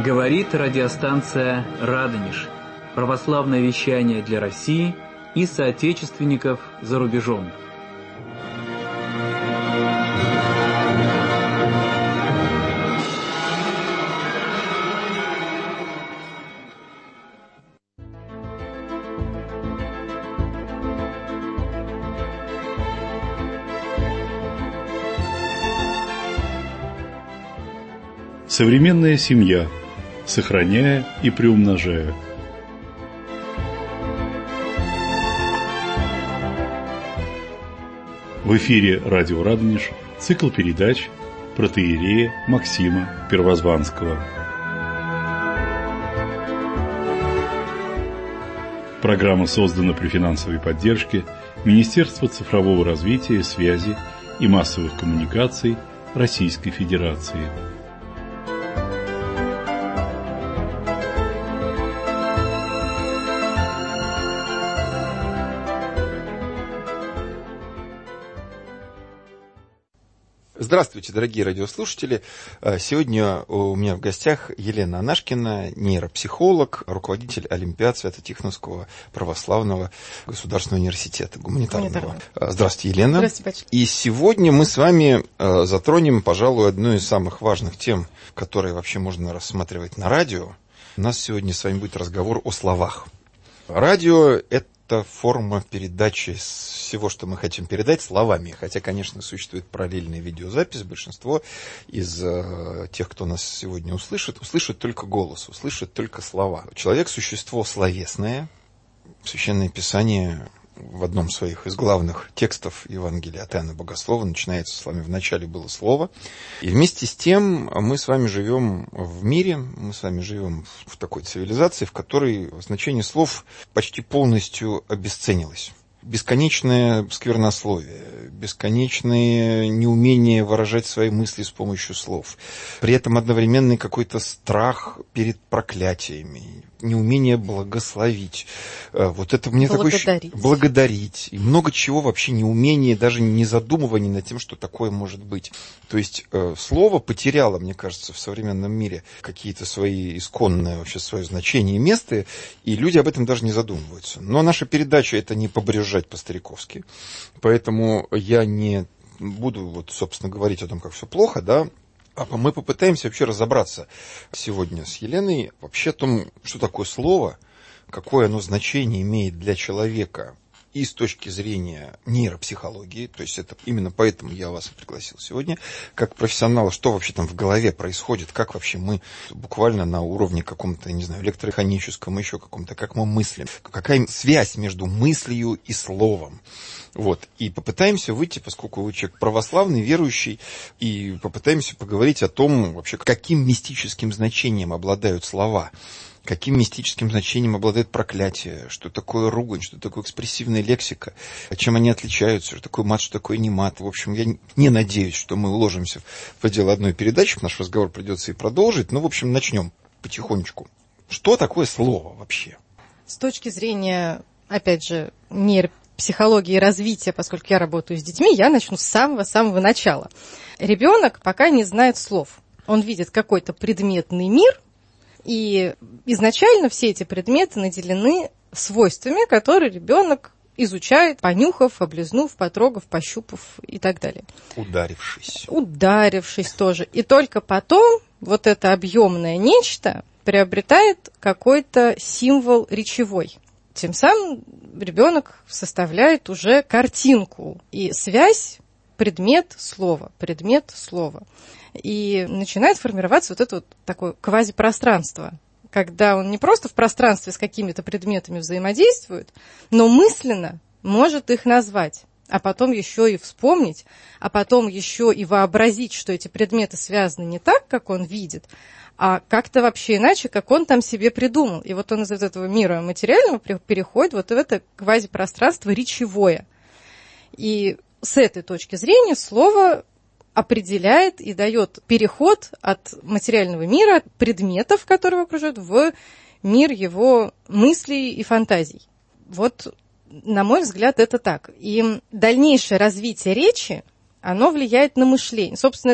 Говорит радиостанция «Радонеж». Православное вещание для России и соотечественников за рубежом. Современная семья, сохраняя и приумножая. В эфире радио «Радонеж» цикл передач протоиерея Максима Первозванского. Программа создана при финансовой поддержке Министерства цифрового развития, связи и массовых коммуникаций Российской Федерации. Здравствуйте, дорогие радиослушатели. Сегодня у меня в гостях Елена Анашкина, нейропсихолог, руководитель Олимпиад Свято-Тихоновского православного государственного университета гуманитарного. Здравствуйте, Елена. Здравствуйте, батюшка. И сегодня мы с вами затронем, пожалуй, одну из самых важных тем, которые вообще можно рассматривать на радио. У нас сегодня с вами будет разговор о словах. Радио – это форма передачи всего, что мы хотим передать, словами. Хотя, конечно, существует параллельная видеозапись. Большинство из тех, кто нас сегодня услышит только голос, услышит только слова. Человек – существо словесное. Священное Писание в одном из своих текстов Евангелия от Иоанна Богослова начинается с вами: «В начале было Слово». И вместе с тем мы с вами живем в мире, мы с вами живем в такой цивилизации, в которой значение слов почти полностью обесценилось. Бесконечное сквернословие, бесконечное неумение выражать свои мысли с помощью слов. При этом одновременный какой-то страх перед проклятиями, неумение благословить. Вот это мне благодарить. И много чего вообще неумение, даже не задумывание над тем, что такое может быть. То есть слово потеряло, мне кажется, в современном мире какие-то свои исконные, вообще свое значение и место, и люди об этом даже не задумываются. Но наша передача — это не побрюзжать по-стариковски, поэтому я не буду, собственно, говорить о том, как все плохо, да. А мы попытаемся вообще разобраться сегодня с Еленой вообще о том, что такое слово, какое оно значение имеет для человека и с точки зрения нейропсихологии, то есть это именно поэтому я вас пригласил сегодня, как профессионала, что вообще там в голове происходит, как вообще мы буквально на уровне каком-то, не знаю, электромеханическом, еще каком-то, как мы мыслим, какая связь между мыслью и словом. Вот. И попытаемся выйти, поскольку вы человек православный, верующий, и попытаемся поговорить о том, вообще, каким мистическим значением обладают слова, каким мистическим значением обладает проклятие, что такое ругань, что такое экспрессивная лексика, чем они отличаются, что такое мат, что такое не мат. В общем, я не надеюсь, что мы уложимся в пределы одной передачи, наш разговор придется и продолжить. Ну, в общем, начнем потихонечку. Что такое слово вообще? С точки зрения, опять же, нейропсихологии и развития, поскольку я работаю с детьми, я начну с самого-самого начала. Ребенок пока не знает слов. Он видит какой-то предметный мир, и изначально все эти предметы наделены свойствами, которые ребенок изучает, понюхав, облизнув, потрогав, пощупав и так далее. Ударившись тоже. И только потом вот это объемное нечто приобретает какой-то символ речевой. Тем самым ребенок составляет уже картинку и связь предмет-слово. И начинает формироваться вот это вот такое квазипространство, когда он не просто в пространстве с какими-то предметами взаимодействует, но мысленно может их назвать, а потом еще и вспомнить, а потом еще и вообразить, что эти предметы связаны не так, как он видит, а как-то вообще иначе, как он там себе придумал. И вот он из этого мира материального переходит вот в это квазипространство речевое. И с этой точки зрения слово определяет и дает переход от материального мира, от предметов, которые его окружают, в мир его мыслей и фантазий. Вот, на мой взгляд, это так. И дальнейшее развитие речи, оно влияет на мышление. Собственно, это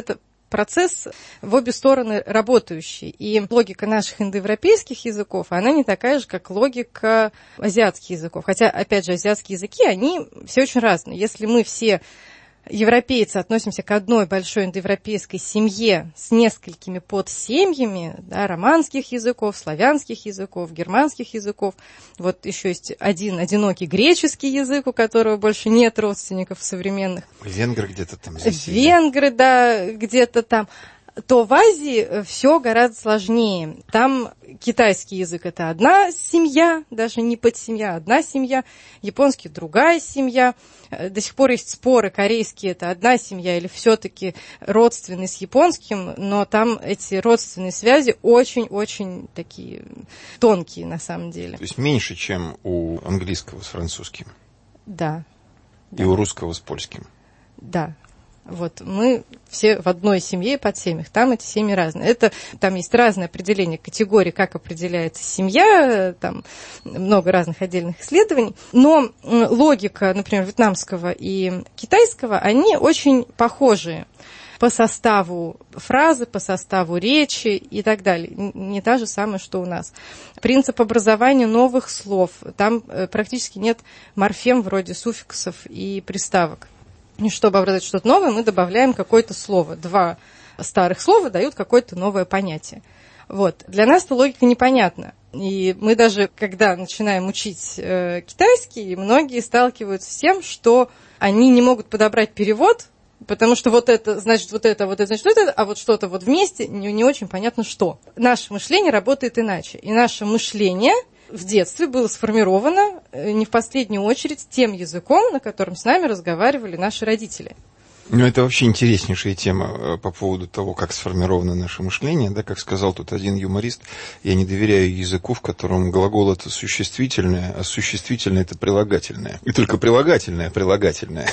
процесс в обе стороны работающий. И логика наших индоевропейских языков, она не такая же, как логика азиатских языков. Хотя, опять же, азиатские языки, они все очень разные. Если мы все европейцы относимся к одной большой индоевропейской семье с несколькими подсемьями, да, романских языков, славянских языков, германских языков. Вот еще есть один одинокий греческий язык, у которого больше нет родственников современных. Венгры где-то там. Венгры, да, где-то там. То в Азии все гораздо сложнее. Там китайский язык – это одна семья, даже не подсемья, одна семья. Японский – другая семья. До сих пор есть споры, корейский – это одна семья или все-таки родственный с японским, но там эти родственные связи очень-очень такие тонкие на самом деле. То есть меньше, чем у английского с французским. Да. И у русского с польским. Да. Вот мы все в одной семье и подсемьях, там эти семьи разные. Там есть разное определение категорий, как определяется семья, там много разных отдельных исследований. Но логика, например, вьетнамского и китайского, они очень похожие по составу фразы, по составу речи и так далее. Не та же самая, что у нас. Принцип образования новых слов. Там практически нет морфем вроде суффиксов и приставок. И чтобы образовать что-то новое, мы добавляем какое-то слово. 2 старых слова дают какое-то новое понятие. Вот. Для нас эта логика непонятна. И мы даже, когда начинаем учить китайский, многие сталкиваются с тем, что они не могут подобрать перевод, потому что вот это значит вот это, значит вот это, а вот что-то вот вместе не очень понятно что. Наше мышление работает иначе. И наше мышление в детстве было сформировано не в последнюю очередь тем языком, на котором с нами разговаривали наши родители. Ну, это вообще интереснейшая тема по поводу того, как сформировано наше мышление. Да, как сказал тут один юморист, я не доверяю языку, в котором глагол – это существительное, а существительное – это прилагательное. И только прилагательное – прилагательное.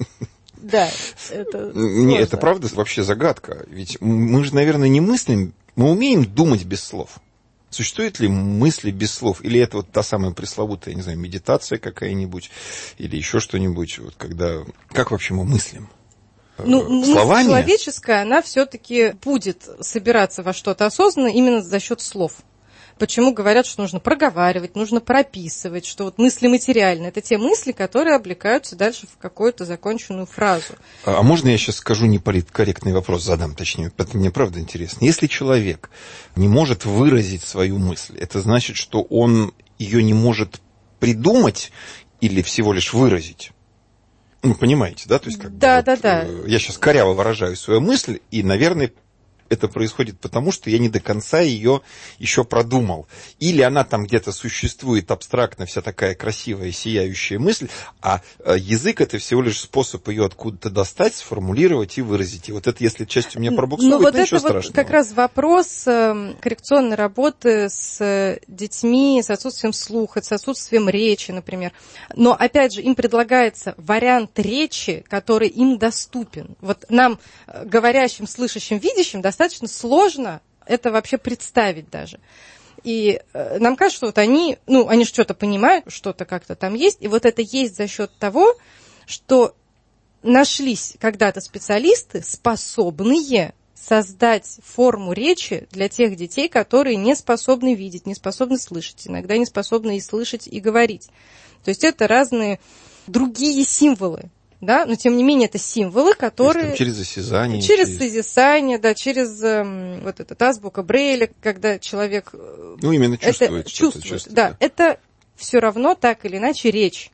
Да, это сложно. Не, это правда вообще загадка. Ведь мы же, наверное, не мыслим, мы умеем думать без слов. Существуют ли мысли без слов? Или это вот та самая пресловутая, я не знаю, медитация какая-нибудь, или еще что-нибудь, вот когда... Как вообще мы мыслим? Словами? Мысль человеческая, она все-таки будет собираться во что-то осознанно именно за счет слов. Почему говорят, что нужно проговаривать, нужно прописывать, что вот мысли материальные. Это те мысли, которые облекаются дальше в какую-то законченную фразу. А можно я сейчас скажу неполиткорректный вопрос, задам точнее? Это мне правда интересно. Если человек не может выразить свою мысль, это значит, что он ее не может придумать или всего лишь выразить? Ну, понимаете, да? То есть, да. Я сейчас коряво выражаю свою мысль, и, наверное, это происходит потому, что я не до конца ее еще продумал. Или она там где-то существует абстрактно, вся такая красивая, сияющая мысль, а язык – это всего лишь способ ее откуда-то достать, сформулировать и выразить. И вот это, если часть у меня пробуксовывает, вот ничего это страшного. Вот как раз вопрос коррекционной работы с детьми, с отсутствием слуха, с отсутствием речи, например. Но, опять же, им предлагается вариант речи, который им доступен. Вот нам, говорящим, слышащим, видящим, достаточно сложно это вообще представить даже. И нам кажется, что вот они же что-то понимают, что-то как-то там есть, и вот это есть за счет того, что нашлись когда-то специалисты, способные создать форму речи для тех детей, которые не способны видеть, не способны слышать, иногда не способны и слышать, и говорить. То есть это разные другие символы. Да, но тем не менее это символы, которые... Через осязание. Через созерцание, да, через вот этот азбука Брейля, когда человек... именно чувствует. Чувствует, да. Это все равно так или иначе речь.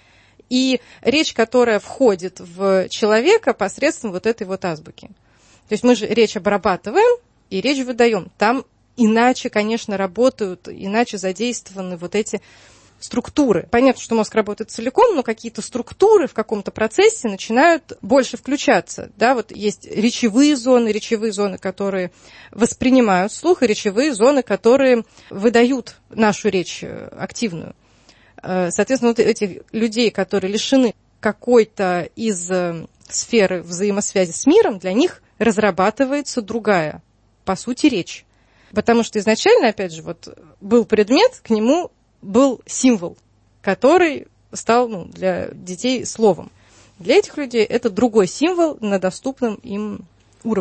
И речь, которая входит в человека посредством вот этой вот азбуки. То есть мы же речь обрабатываем и речь выдаем. Там иначе, конечно, работают, иначе задействованы вот эти... структуры. Понятно, что мозг работает целиком, но какие-то структуры в каком-то процессе начинают больше включаться. Да, вот есть речевые зоны, которые воспринимают слух, и речевые зоны, которые выдают нашу речь активную. Соответственно, вот этих людей, которые лишены какой-то из сферы взаимосвязи с миром, для них разрабатывается другая, по сути, речь. Потому что изначально, опять же, вот был предмет, к нему был символ, который стал для детей словом. Для этих людей это другой символ на доступном им уровне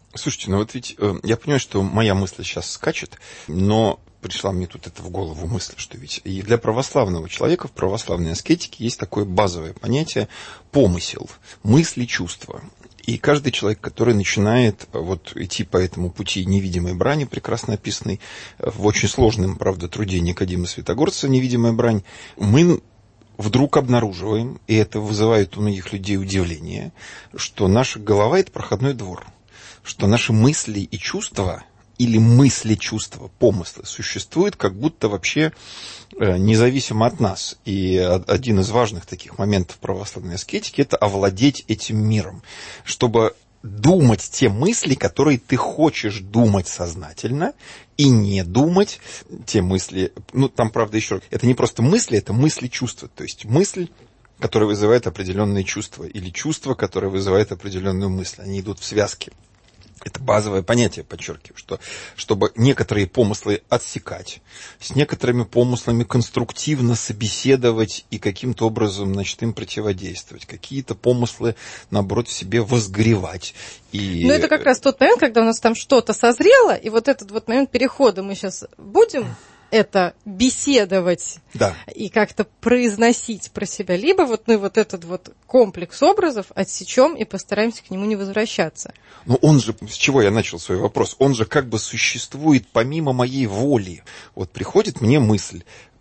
Слушайте, ну вот ведь я понимаю, что моя мысль сейчас скачет, но пришла мне тут это в голову мысль, что ведь и для православного человека в православной аскетике есть такое базовое понятие помысел, мысли, чувства. И каждый человек, который начинает вот идти по этому пути невидимой брани, прекрасно описанной в очень сложном, правда, труде Никодима Святогорца «Невидимая брань», мы вдруг обнаруживаем, и это вызывает у многих людей удивление, что наша голова – это проходной двор, что наши мысли и чувства, или мысли, чувства, помыслы существуют как будто вообще независимо от нас. И один из важных таких моментов православной аскетики – это овладеть этим миром, чтобы думать те мысли, которые ты хочешь думать сознательно, и не думать те мысли. Ну, там, правда, еще это не просто мысли, это мысли-чувства. То есть мысль, которая вызывает определенные чувства, или чувство, которое вызывает определенную мысль. Они идут в связке. Это базовое понятие, подчеркиваю, что чтобы некоторые помыслы отсекать, с некоторыми помыслами конструктивно собеседовать и каким-то образом, значит, им противодействовать. Какие-то помыслы, наоборот, в себе возгоревать. Но это как раз тот момент, когда у нас там что-то созрело, и вот этот вот момент перехода мы сейчас будем это беседовать, да, и как-то произносить про себя, либо вот мы вот этот вот комплекс образов отсечем и постараемся к нему не возвращаться. Но он же, с чего я начал свой вопрос, он же как бы существует помимо моей воли. Вот приходит мне мысль,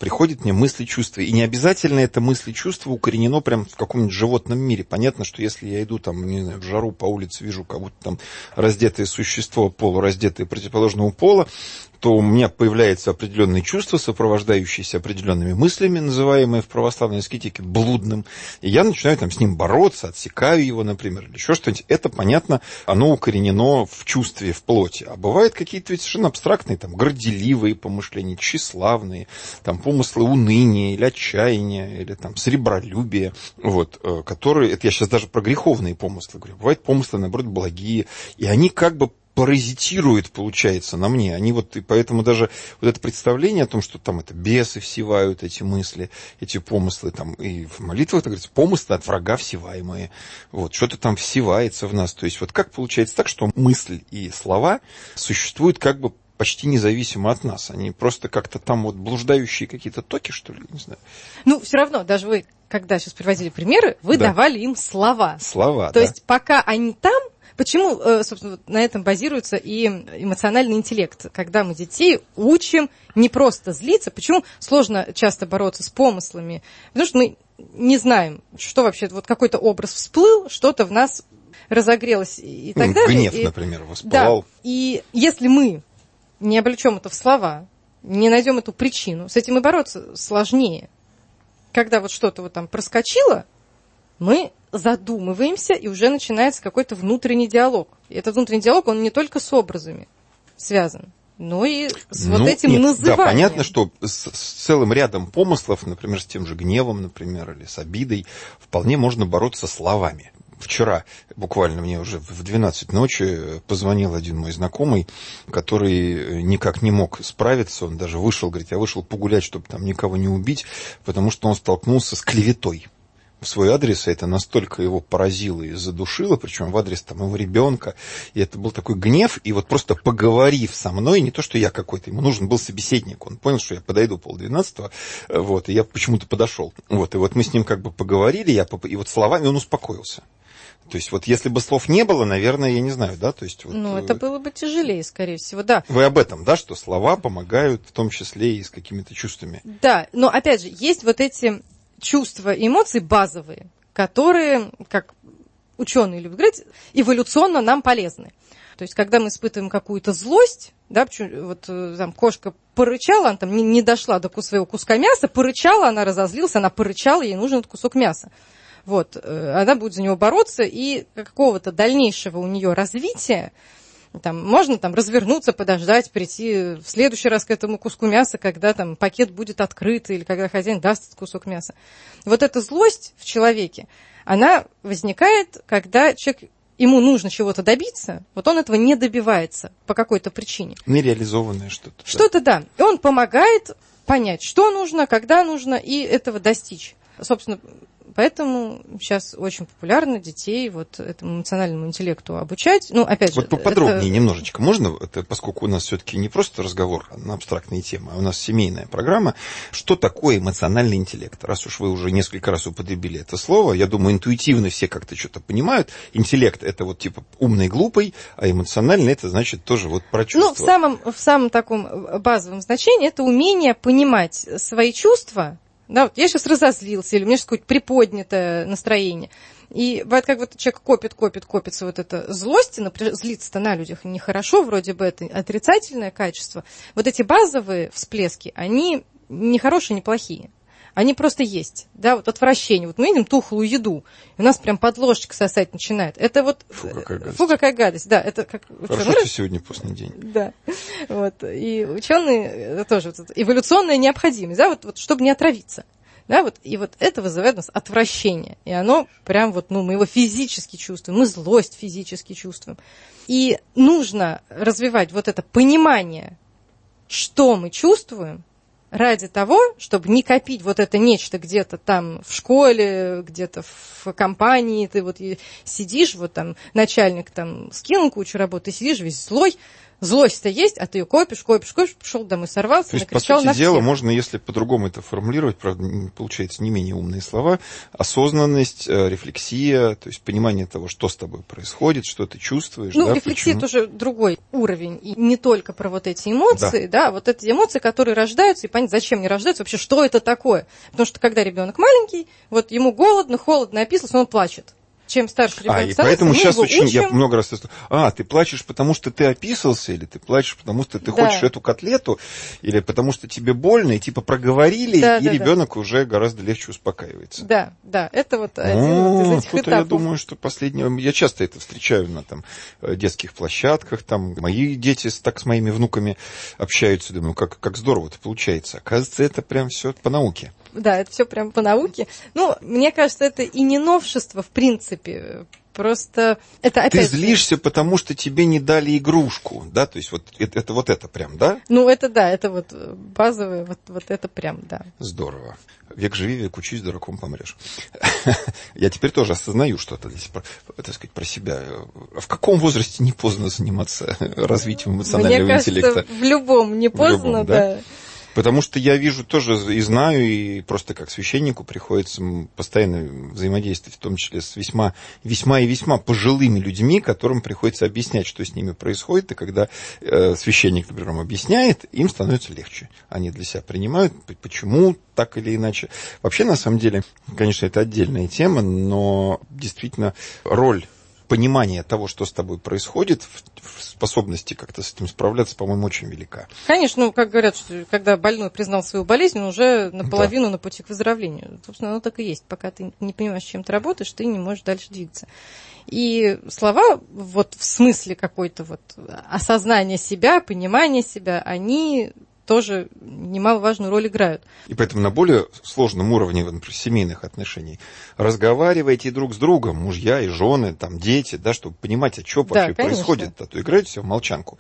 чувство, и не обязательно это мысли, чувство укоренено прям в каком-нибудь животном мире. Понятно, что если я иду там, не знаю, в жару по улице, вижу кого-то там раздетое существо, полураздетое противоположного пола, то у меня появляется определенные чувства, сопровождающиеся определенными мыслями, называемые в православной аскетике блудным. И я начинаю там с ним бороться, отсекаю его, например, или еще что-нибудь. Это, понятно, оно укоренено в чувстве, в плоти. А бывают какие-то ведь совершенно абстрактные, там, горделивые помышления, тщеславные, там, помыслы уныния или отчаяния, или там, сребролюбия, вот, которые, это я сейчас даже про греховные помыслы говорю. Бывают помыслы, наоборот, благие, и они как бы паразитирует, получается, на мне. Они вот, и поэтому даже вот это представление о том, что там это бесы всевают эти мысли, эти помыслы, там, и в молитвах, так говорится, помыслы от врага всеваемые. Вот, что-то там всевается в нас. То есть вот как получается так, что мысль и слова существуют как бы почти независимо от нас. Они просто как-то там вот блуждающие какие-то токи, что ли, не знаю. Ну, все равно, даже вы, когда сейчас приводили примеры, вы давали им слова. Слова, То есть пока они там, почему, собственно, на этом базируется и эмоциональный интеллект, когда мы детей учим не просто злиться. Почему сложно часто бороться с помыслами? Потому что мы не знаем, что вообще, вот какой-то образ всплыл, что-то в нас разогрелось и так далее. Гнев, например, воспылал. Да, и если мы не облечем это в слова, не найдем эту причину, с этим и бороться сложнее. Когда вот что-то вот там проскочило, мы задумываемся, и уже начинается какой-то внутренний диалог. И этот внутренний диалог, он не только с образами связан, но и с вот этим называнием. Да, понятно, что с целым рядом помыслов, например, с тем же гневом, например, или с обидой, вполне можно бороться словами. Вчера, буквально мне уже в 12 ночи позвонил один мой знакомый, который никак не мог справиться, он даже вышел, говорит, я вышел погулять, чтобы там никого не убить, потому что он столкнулся с клеветой в свой адрес, и это настолько его поразило и задушило, причем в адрес там его ребенка, и это был такой гнев, и вот просто поговорив со мной, не то, что я какой-то, ему нужен был собеседник, он понял, что я подойду 11:30, вот, и я почему-то подошел, вот, и вот мы с ним как бы поговорили, и вот словами он успокоился. То есть, вот если бы слов не было, наверное, я не знаю, да, то есть... Вот, ну, это было бы тяжелее, скорее всего, да. Вы об этом, да, что слова помогают, в том числе и с какими-то чувствами. Да, но, опять же, есть вот эти чувства и эмоции базовые, которые, как ученые любят говорить, эволюционно нам полезны. То есть, когда мы испытываем какую-то злость, да, вот там кошка порычала, она там не дошла до своего куска мяса, порычала, она разозлилась, она порычала, ей нужен этот кусок мяса. Вот, она будет за него бороться, и какого-то дальнейшего у нее развития, там, можно там развернуться, подождать, прийти в следующий раз к этому куску мяса, когда там пакет будет открыт, или когда хозяин даст этот кусок мяса. Вот эта злость в человеке, она возникает, когда человек, ему нужно чего-то добиться, вот он этого не добивается по какой-то причине. Нереализованное что-то. Что-то, да. И он помогает понять, что нужно, когда нужно, и этого достичь. Собственно, Поэтому сейчас очень популярно детей вот этому эмоциональному интеллекту обучать. Ну, опять же... Вот поподробнее немножечко можно, поскольку у нас все-таки не просто разговор на абстрактные темы, а у нас семейная программа. Что такое эмоциональный интеллект? Раз уж вы уже несколько раз употребили это слово, я думаю, интуитивно все как-то что-то понимают. Интеллект – это вот типа умный, глупый, а эмоциональный – это значит тоже вот про чувства. Ну, в самом таком базовом значении это умение понимать свои чувства. Да, вот я сейчас разозлился, или у меня сейчас какое-то приподнятое настроение. И бывает, как вот человек копится вот эта злость, злиться-то на людях нехорошо, вроде бы это отрицательное качество. Вот эти базовые всплески, они не хорошие, не плохие. Они просто есть, да, вот отвращение. Вот мы едим тухлую еду, и у нас прям под ложечкой сосать начинает. Это вот... Фу, какая гадость. Да, это как... Хорошо, что сегодня постный день. Да, вот. И ученые тоже вот, эволюционная необходимость, да, вот чтобы не отравиться. Да, вот, и вот это вызывает у нас отвращение. И оно прям вот, мы его физически чувствуем, мы злость физически чувствуем. И нужно развивать вот это понимание, что мы чувствуем, ради того, чтобы не копить вот это нечто где-то там в школе, где-то в компании, ты вот сидишь, вот там начальник там скинул кучу работы, ты сидишь весь злой, злость-то есть, а ты ее копишь, пришел домой, сорвался, то есть, накричал на всех. по сути дела, можно, если по-другому это формулировать, правда, получается не менее умные слова, осознанность, рефлексия, то есть понимание того, что с тобой происходит, что ты чувствуешь. Ну, да, рефлексия почему? тоже другой уровень, и не только про вот эти эмоции, да, вот эти эмоции, которые рождаются, и понять, зачем они рождаются, вообще, что это такое. Потому что, когда ребенок маленький, вот ему голодно, холодно, описался, он плачет. Чем старше ребенок становится, поэтому сейчас очень, я много раз ты плачешь, потому что ты описался, или ты плачешь, потому что ты хочешь эту котлету, или потому что тебе больно, и типа проговорили, и ребенок уже гораздо легче успокаивается. Да, это вот один из этих этапов. Я думаю, что я часто это встречаю на там детских площадках, там мои дети так с моими внуками общаются, думаю, как здорово это получается. Оказывается, это прям все по науке. Да, это все прям по науке. Ну, мне кажется, это и не новшество, в принципе. Просто это опять... Ты злишься, потому что тебе не дали игрушку, да? То есть вот это прям, да? Ну, это да, это вот базовое, вот это прям, да. Здорово. Век живи, век учись, дураком помрешь. Я теперь тоже осознаю что-то здесь, так сказать, про себя. В каком возрасте не поздно заниматься развитием эмоционального интеллекта? Мне кажется, в любом не поздно, да. Потому что я вижу тоже и знаю, и просто как священнику приходится постоянно взаимодействовать, в том числе с весьма и весьма пожилыми людьми, которым приходится объяснять, что с ними происходит. И когда священник, например, объясняет, им становится легче. Они для себя принимают, почему так или иначе. Вообще, на самом деле, конечно, это отдельная тема, но действительно роль понимание того, что с тобой происходит, в способности как-то с этим справляться, по-моему, очень велика. Конечно, как говорят, что когда больной признал свою болезнь, он уже наполовину на пути к выздоровлению. Собственно, оно так и есть. Пока ты не понимаешь, с чем ты работаешь, ты не можешь дальше двигаться. И слова вот в смысле какой-то вот осознания себя, понимания себя, они тоже немаловажную роль играют. И поэтому на более сложном уровне, например, семейных отношений разговаривайте друг с другом, мужья и жены, там, дети, да, чтобы понимать, что вообще происходит. А то играют все в молчанку.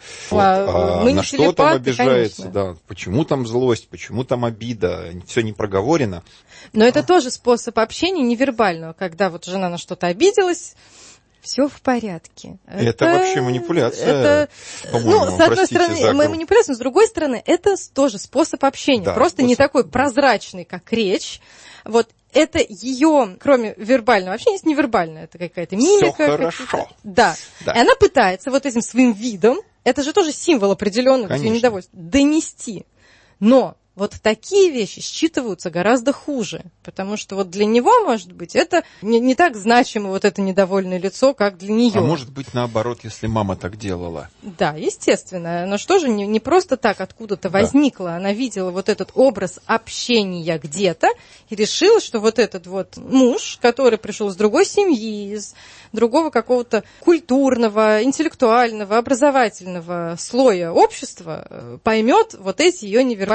На что там обижается, конечно. Да, почему там злость, почему там обида, все не проговорено. Но это тоже способ общения невербального, когда вот жена на что-то обиделась, все в порядке. Это вообще манипуляция, по-моему, с одной стороны, манипуляция, но с другой стороны, это тоже способ общения. Да, просто не такой прозрачный, как речь. Вот это ее, кроме вербального общения, есть невербальное. Это какая-то мимика. Все хорошо. Да. И она пытается вот этим своим видом, это же тоже символ определенного недовольства, донести. Но вот такие вещи считываются гораздо хуже, потому что вот для него, может быть, это не так значимо, вот это недовольное лицо, как для нее. А может быть, наоборот, если мама так делала. Да, естественно. Но что же не просто так откуда-то возникло. Она видела вот этот образ общения где-то и решила, что вот этот вот муж, который пришел с другой семьи, из другого какого-то культурного, интеллектуального, образовательного слоя общества, поймет вот эти ее невербальные вещи.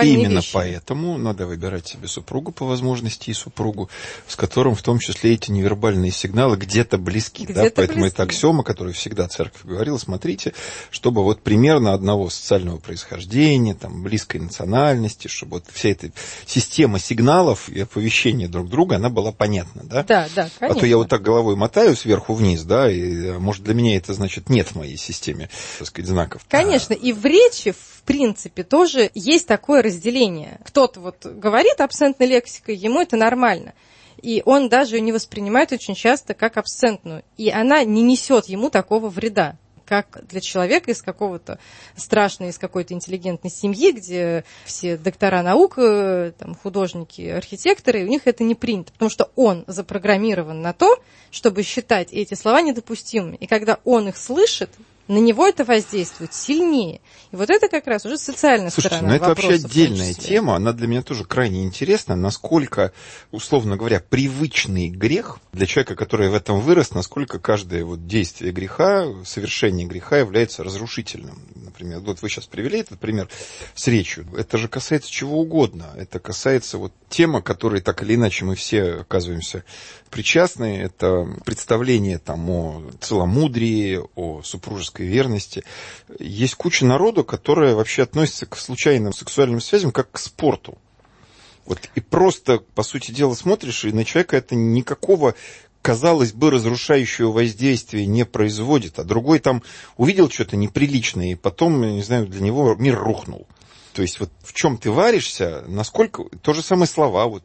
Поэтому надо выбирать себе супругу по возможности и супругу, с которым в том числе эти невербальные сигналы где-то близки. Где-то да? Поэтому близки. это аксиома, которую всегда церковь говорила, смотрите, чтобы вот примерно одного социального происхождения, там, близкой национальности, чтобы вот вся эта система сигналов и оповещения друг друга, она была понятна. Да, Да, конечно. А то я вот так головой мотаю сверху вниз, да, и, может, для меня это, значит, нет в моей системе, так сказать, знаков. Конечно, и в речи, в принципе, тоже есть такое разделение. Кто-то вот говорит абсцентной лексикой, ему это нормально. И он даже ее не воспринимает очень часто как абсцентную. И она не несет ему такого вреда, как для человека из какого-то страшной, из какой-то интеллигентной семьи, где все доктора наук, там, художники, архитекторы, у них это не принято, потому что он запрограммирован на то, чтобы считать эти слова недопустимыми. И когда он их слышит, на него это воздействует сильнее. И вот это как раз уже социальная сторона вопроса. Слушайте, это вообще отдельная тема, она для меня тоже крайне интересна, насколько, условно говоря, привычный грех для человека, который в этом вырос, насколько каждое вот действие греха, совершение греха является разрушительным. Например, вот вы сейчас привели этот пример с речью. Это же касается чего угодно. Это касается вот темы, которые так или иначе мы все оказываемся причастны. Это представление там о целомудрии, о супружеской верности. Есть куча народу, которая вообще относится к случайным сексуальным связям как к спорту. Вот, и просто, по сути дела, смотришь, и на человека это никакого, казалось бы, разрушающего воздействия не производит. А другой там увидел что-то неприличное, и потом, не знаю, для него мир рухнул. То есть вот в чем ты варишься, насколько... То же самое слова. Вот,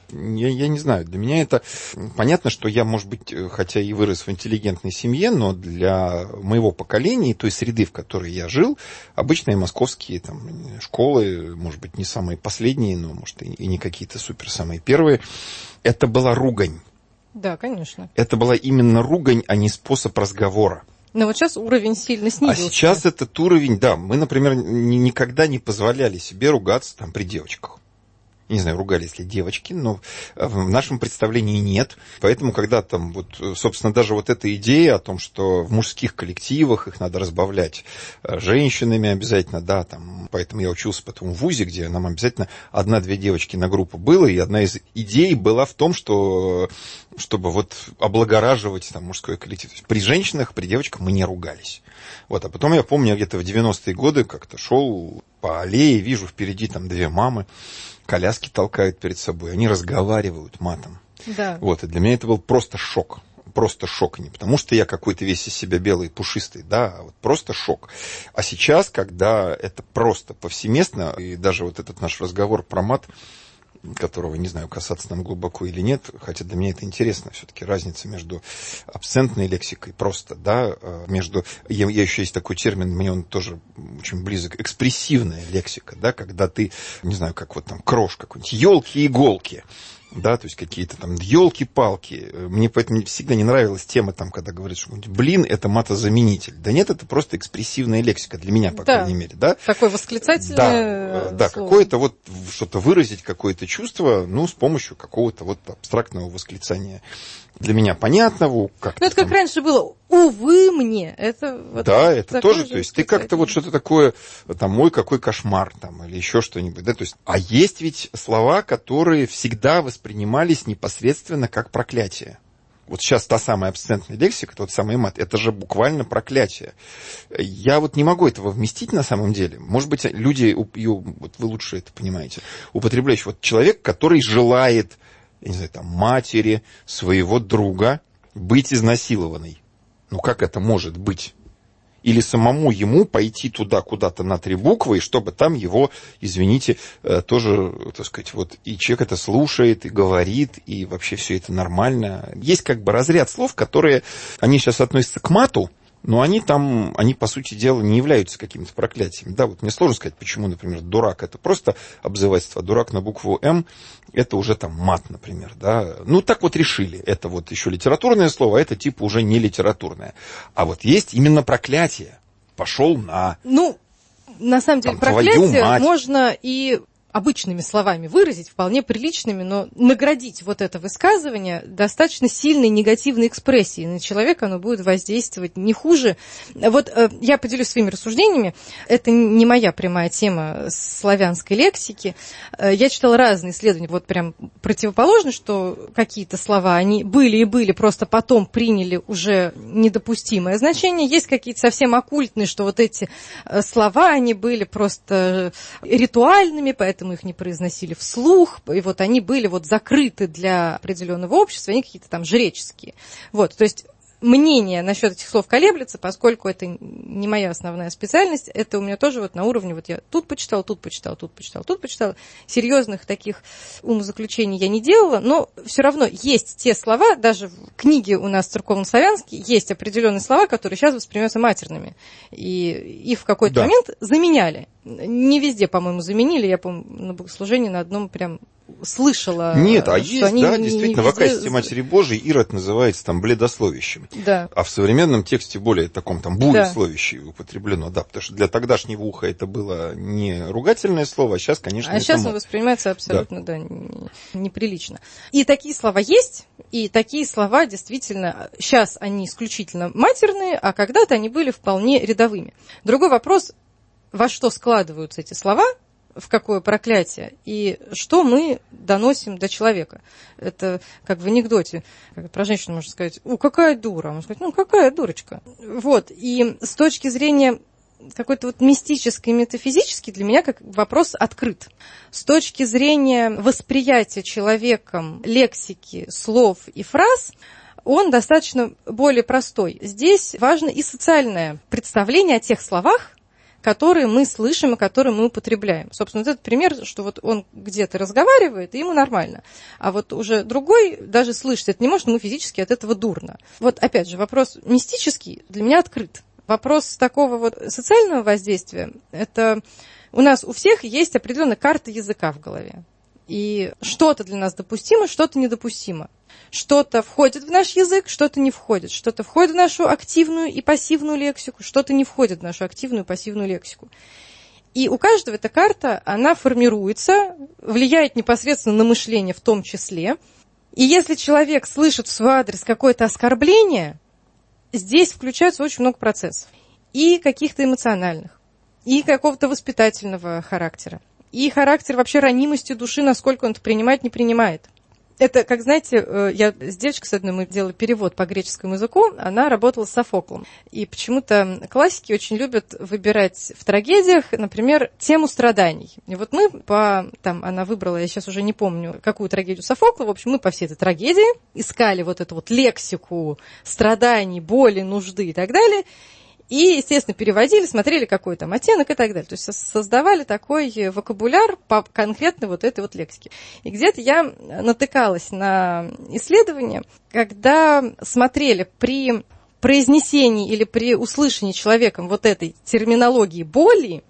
я не знаю, для меня это... Понятно, что я, может быть, хотя и вырос в интеллигентной семье, но для моего поколения, той среды, в которой я жил, обычные московские там, школы, может быть, не самые последние, но, может, и не какие-то супер самые первые, это была ругань. Да, конечно. Это была именно ругань, а не способ разговора. Но вот сейчас уровень сильно снизился. А сейчас этот уровень, да, мы, например, никогда не позволяли себе ругаться там при девочках. Не знаю, ругались ли девочки, но в нашем представлении нет. Поэтому, когда там, вот, собственно, даже вот эта идея о том, что в мужских коллективах их надо разбавлять женщинами обязательно, да, там, поэтому я учился потом в вузе, где нам обязательно 1-2 девочки на группу было, и одна из идей была в том, что, чтобы вот облагораживать там мужской коллектив. То есть при женщинах, при девочках мы не ругались. Вот, а потом я помню, я где-то в 90-е годы как-то шел по аллее, вижу впереди там 2 мамы, коляски толкают перед собой, они разговаривают матом. Да. Вот, и для меня это был просто шок. Просто шок. Не потому, что я какой-то весь из себя белый и пушистый, да, а вот просто шок. А сейчас, когда это просто повсеместно, и даже вот этот наш разговор про мат, которого, не знаю, касаться нам глубоко или нет, хотя для меня это интересно, все-таки разница между абсцентной лексикой просто, да, между, я еще есть такой термин, мне он тоже очень близок, экспрессивная лексика, да, когда ты, не знаю, как вот там крош какой-нибудь, елки-иголки, да, то есть какие-то там елки-палки. Мне поэтому всегда не нравилась тема, там, когда говорят, что блин, это матозаменитель. Да нет, это просто экспрессивная лексика для меня, по крайней мере, да. Такое восклицательное да, слово. какое-то вот что-то выразить, какое-то чувство, ну, с помощью какого-то вот абстрактного восклицания. Для меня понятного, как-то. Ну, это как раньше было, увы мне. Это вот да, это тоже, то есть ты как-то вот что-то такое, там, мой какой кошмар, там, или еще что-нибудь, да, то есть, а есть ведь слова, которые всегда воспринимались непосредственно как проклятие. Вот сейчас та самая абсцентная лексика, тот самый мат, это же буквально проклятие. Я вот не могу этого вместить на самом деле. Может быть, люди, вот вы лучше это понимаете, употребляющие, вот человек, который желает, я не знаю, там, матери своего друга быть изнасилованной. Ну, как это может быть? Или самому ему пойти туда куда-то на 3 буквы, и чтобы там его, извините, тоже, так сказать, вот и человек это слушает, и говорит, и вообще все это нормально. Есть как бы разряд слов, которые, они сейчас относятся к мату, но они там, они, по сути дела, не являются какими-то проклятиями. Да, вот мне сложно сказать, почему, например, дурак это просто обзывательство, а дурак на букву М это уже там мат, например, да. Ну, так вот решили. Это вот еще литературное слово, а это типа уже не литературное. А вот есть именно проклятие. Пошел на... Ну, на самом деле, там, проклятие можно и обычными словами выразить, вполне приличными, но наградить вот это высказывание достаточно сильной негативной экспрессией. На человека оно будет воздействовать не хуже. Вот я поделюсь своими рассуждениями. Это не моя прямая тема славянской лексики. Я читала разные исследования, вот прям противоположно, что какие-то слова, они были и были, просто потом приняли уже недопустимое значение. Есть какие-то совсем оккультные, что вот эти слова, они были просто ритуальными, поэтому их не произносили вслух, и вот они были вот закрыты для определенного общества, они какие-то там жреческие. Вот, то есть мнение насчет этих слов колеблется, поскольку это не моя основная специальность, это у меня тоже вот на уровне, вот я тут почитала, тут почитала, тут почитала, тут почитала. Серьезных таких умозаключений я не делала, но все равно есть те слова, даже в книге у нас церковно-славянские, есть определенные слова, которые сейчас воспринимаются матерными, и их в какой-то момент заменяли. Не везде, по-моему, заменили, я, помню, на богослужении на одном прям слышала. Нет, а что есть, они да, не действительно, везде... в Акафисте Матери Божией Ирод называется там бледословящим. Да. А в современном тексте более таком там буресловящий употреблено, да, потому что для тогдашнего уха это было не ругательное слово, а сейчас, конечно, это сейчас он воспринимается абсолютно, да, неприлично. И такие слова есть, и такие слова действительно, сейчас они исключительно матерные, а когда-то они были вполне рядовыми. Другой вопрос, во что складываются эти слова, в какое проклятие, и что мы доносим до человека. Это как в анекдоте, как про женщину можно сказать, какая дура, можно сказать, какая дурочка. Вот, и с точки зрения какой-то вот мистической, метафизической, для меня как вопрос открыт. С точки зрения восприятия человеком лексики, слов и фраз, он достаточно более простой. Здесь важно и социальное представление о тех словах, которые мы слышим и которые мы употребляем. Собственно, вот этот пример, что вот он где-то разговаривает, и ему нормально. А вот уже другой даже слышать это не может, ему физически от этого дурно. Вот опять же, вопрос мистический для меня открыт. Вопрос такого вот социального воздействия, это у нас у всех есть определенная карта языка в голове. И что-то для нас допустимо, что-то недопустимо. Что-то входит в наш язык, что-то не входит. Что-то входит в нашу активную и пассивную лексику, что-то не входит в нашу активную и пассивную лексику. И у каждого эта карта, она формируется, влияет непосредственно на мышление в том числе. И если человек слышит в свой адрес какое-то оскорбление, здесь включается очень много процессов. И каких-то эмоциональных, и какого-то воспитательного характера. И характер вообще ранимости души, насколько он это принимает, не принимает. Это, как знаете, я с девочкой с одной, мы делали перевод по греческому языку, она работала с Софоклом. И почему-то классики очень любят выбирать в трагедиях, например, тему страданий. И вот мы она выбрала, я сейчас уже не помню, какую трагедию Софокла, в общем, мы по всей этой трагедии искали вот эту вот лексику страданий, боли, нужды и так далее. И, естественно, переводили, смотрели, какой там оттенок и так далее. То есть создавали такой вокабуляр по конкретно вот этой вот лексике. И где-то я натыкалась на исследования, когда смотрели при произнесении или при услышании человеком вот этой терминологии боли,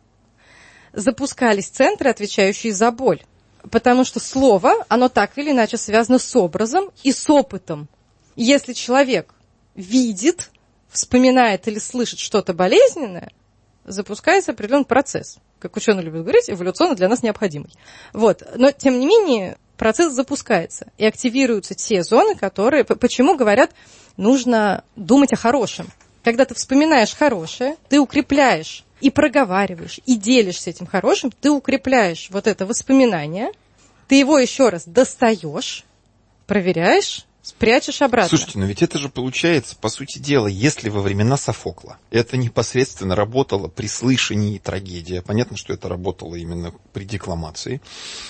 запускались центры, отвечающие за боль. Потому что слово, оно так или иначе связано с образом и с опытом. Если человек видит, вспоминает или слышит что-то болезненное, запускается определенный процесс. Как ученые любят говорить, эволюционно для нас необходимый. Вот. Но, тем не менее, процесс запускается. И активируются те зоны, которые... Почему говорят, нужно думать о хорошем? Когда ты вспоминаешь хорошее, ты укрепляешь и проговариваешь, и делишься этим хорошим, ты укрепляешь вот это воспоминание, ты его еще раз достаешь, проверяешь, спрячешь обратно. Слушайте, но ведь это же получается, по сути дела, если во времена Софокла это непосредственно работало при слышании трагедии, понятно, что это работало именно при декламации,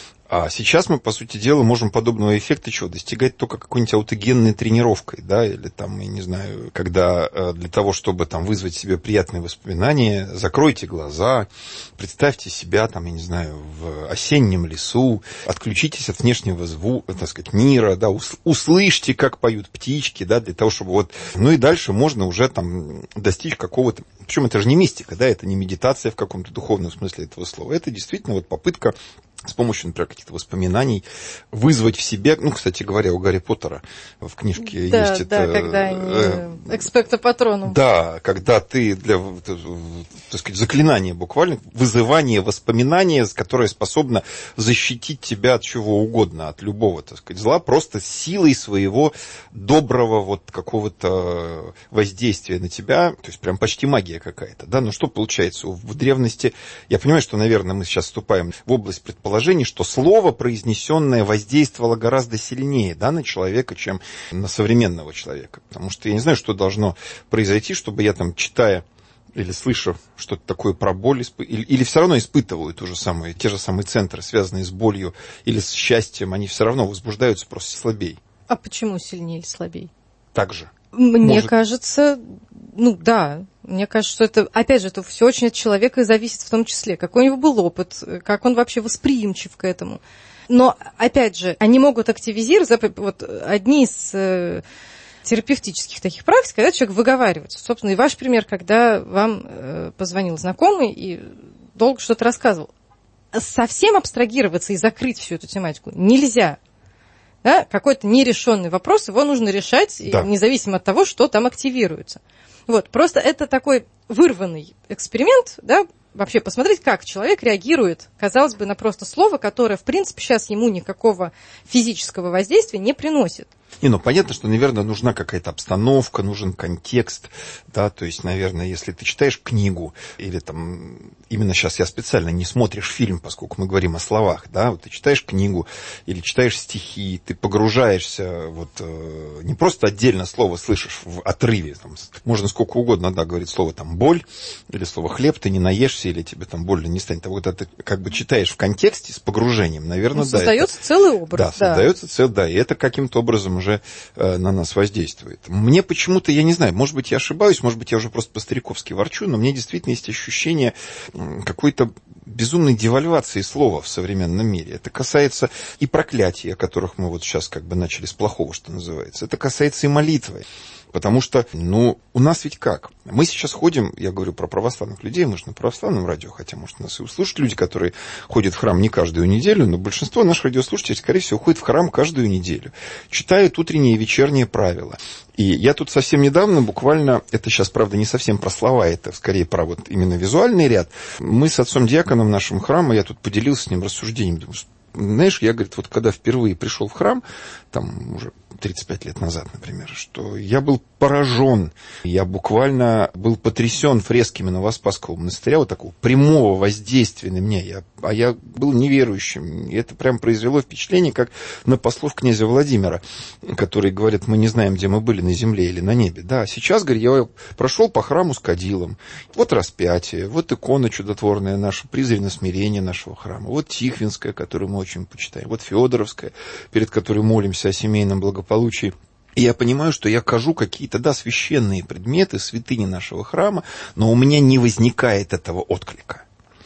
а сейчас мы, по сути дела, можем подобного эффекта достигать только какой-нибудь аутогенной тренировкой, да, или там, я не знаю, когда для того, чтобы там вызвать себе приятные воспоминания, закройте глаза, представьте себя там, я не знаю, в осеннем лесу, отключитесь от внешнего звука, так сказать, мира, да, услышьте, как поют птички, да, для того, чтобы вот... Ну и дальше можно уже там достичь какого-то... Причем это же не мистика, да, это не медитация в каком-то духовном смысле этого слова, это действительно вот попытка с помощью, например, каких-то воспоминаний вызвать в себе, ну, кстати говоря, у Гарри Поттера в книжке есть это... Да, когда они экспекто патронум. Да, когда ты для, так сказать, заклинания буквально, вызывание воспоминания, которое способно защитить тебя от чего угодно, от любого, так сказать, зла, просто силой своего доброго вот какого-то воздействия на тебя, то есть прям почти магия какая-то, да, но что получается? В древности, я понимаю, что, наверное, мы сейчас вступаем в область предположений, что слово, произнесенное, воздействовало гораздо сильнее, да, на человека, чем на современного человека. Потому что я не знаю, что должно произойти, чтобы я там, читая или слыша что-то такое про боль, или все равно испытываю те же самые центры, связанные с болью или с счастьем, они все равно возбуждаются просто слабее. А почему сильнее или слабее? Так же. Мне кажется, да. Мне кажется, что это, опять же, это все очень от человека и зависит в том числе. Какой у него был опыт, как он вообще восприимчив к этому. Но, опять же, они могут активизироваться. Вот одни из терапевтических таких практик, когда человек выговаривается. Собственно, и ваш пример, когда вам позвонил знакомый и долго что-то рассказывал. Совсем абстрагироваться и закрыть всю эту тематику нельзя. Да? Какой-то нерешенный вопрос, его нужно решать, да, независимо от того, что там активируется. Вот, просто это такой вырванный эксперимент, да, вообще посмотреть, как человек реагирует, казалось бы, на просто слово, которое, в принципе, сейчас ему никакого физического воздействия не приносит. Понятно, что, наверное, нужна какая-то обстановка, нужен контекст, да, то есть, наверное, если ты читаешь книгу, или там, именно сейчас я специально не смотришь фильм, поскольку мы говорим о словах, да, вот ты читаешь книгу, или читаешь стихи, ты погружаешься, вот, не просто отдельно слово слышишь в отрыве, там, можно сколько угодно, да, говорить слово там боль, или слово хлеб, ты не наешься, или тебе там больно не станет, а вот это ты как бы читаешь в контексте с погружением, наверное, да. Создается целый образ, да. Создается целый, да, и это каким-то образом уже на нас воздействует. Мне почему-то, я не знаю, может быть, я ошибаюсь, может быть, я уже просто по-стариковски ворчу, но мне действительно есть ощущение какой-то безумной девальвации слова в современном мире. Это касается и проклятий, о которых мы вот сейчас как бы начали с плохого, что называется. Это касается и молитвы. Потому что, у нас ведь как? Мы сейчас ходим, я говорю про православных людей, мы же на православном радио, хотя, может, нас и услышат люди, которые ходят в храм не каждую неделю, но большинство наших радиослушателей, скорее всего, ходят в храм каждую неделю, читают утренние и вечерние правила. И я тут совсем недавно, буквально, это сейчас, правда, не совсем про слова, это скорее про вот именно визуальный ряд, мы с отцом-диаконом нашего храма, я тут поделился с ним рассуждением, думаю, знаешь, я, говорит, вот когда впервые пришел в храм, там уже 35 лет назад, например, что я был поражен, я буквально был потрясен фресками Новоспасского монастыря, вот такого прямого воздействия на меня. Я был неверующим, и это прям произвело впечатление, как на послов князя Владимира, которые говорят, мы не знаем, где мы были, на земле или на небе. Да, сейчас, говорит, я прошел по храму с кадилом, вот распятие, вот икона чудотворная наша, призрень на смирение нашего храма, вот Тихвинская, которую мы очень почитаем, вот Феодоровская, перед которой молимся о семейном благополучии. И я понимаю, что я кажу какие-то, да, священные предметы, святыни нашего храма, но у меня не возникает этого отклика.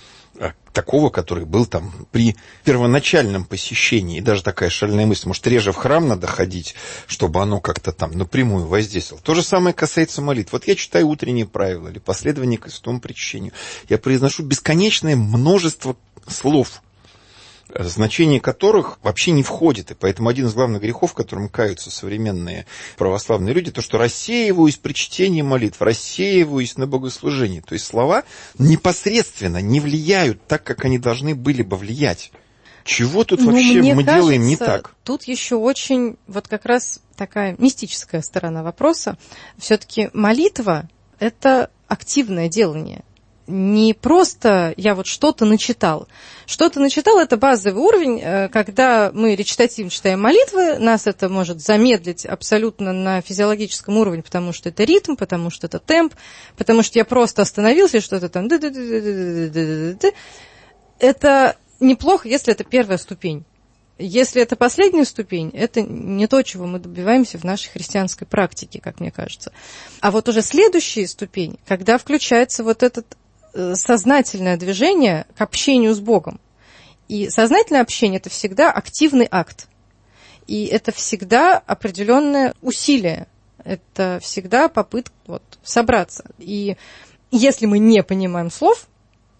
Такого, который был там при первоначальном посещении. И даже такая шальная мысль, может, реже в храм надо ходить, чтобы оно как-то там напрямую воздействовало. То же самое касается молитв. Вот я читаю утренние правила или последование к святому причащению. Я произношу бесконечное множество слов, значение которых вообще не входит. И поэтому один из главных грехов, которым каются современные православные люди, то, что рассеиваюсь при чтении молитв, рассеиваюсь на богослужении. То есть слова непосредственно не влияют так, как они должны были бы влиять. Чего тут вообще мы делаем не так? Тут еще очень, вот как раз такая мистическая сторона вопроса. Все-таки молитва – это активное делание. Не просто я вот что-то начитал. Что-то начитал – это базовый уровень, когда мы речитативно читаем молитвы, нас это может замедлить абсолютно на физиологическом уровне, потому что это ритм, потому что это темп, потому что я просто остановился, и что-то там… Это неплохо, если это первая ступень. Если это последняя ступень, это не то, чего мы добиваемся в нашей христианской практике, как мне кажется. А вот уже следующая ступень, когда включается вот этот сознательное движение к общению с Богом. И сознательное общение – это всегда активный акт. И это всегда определенное усилие. Это всегда попытка собраться. И если мы не понимаем слов,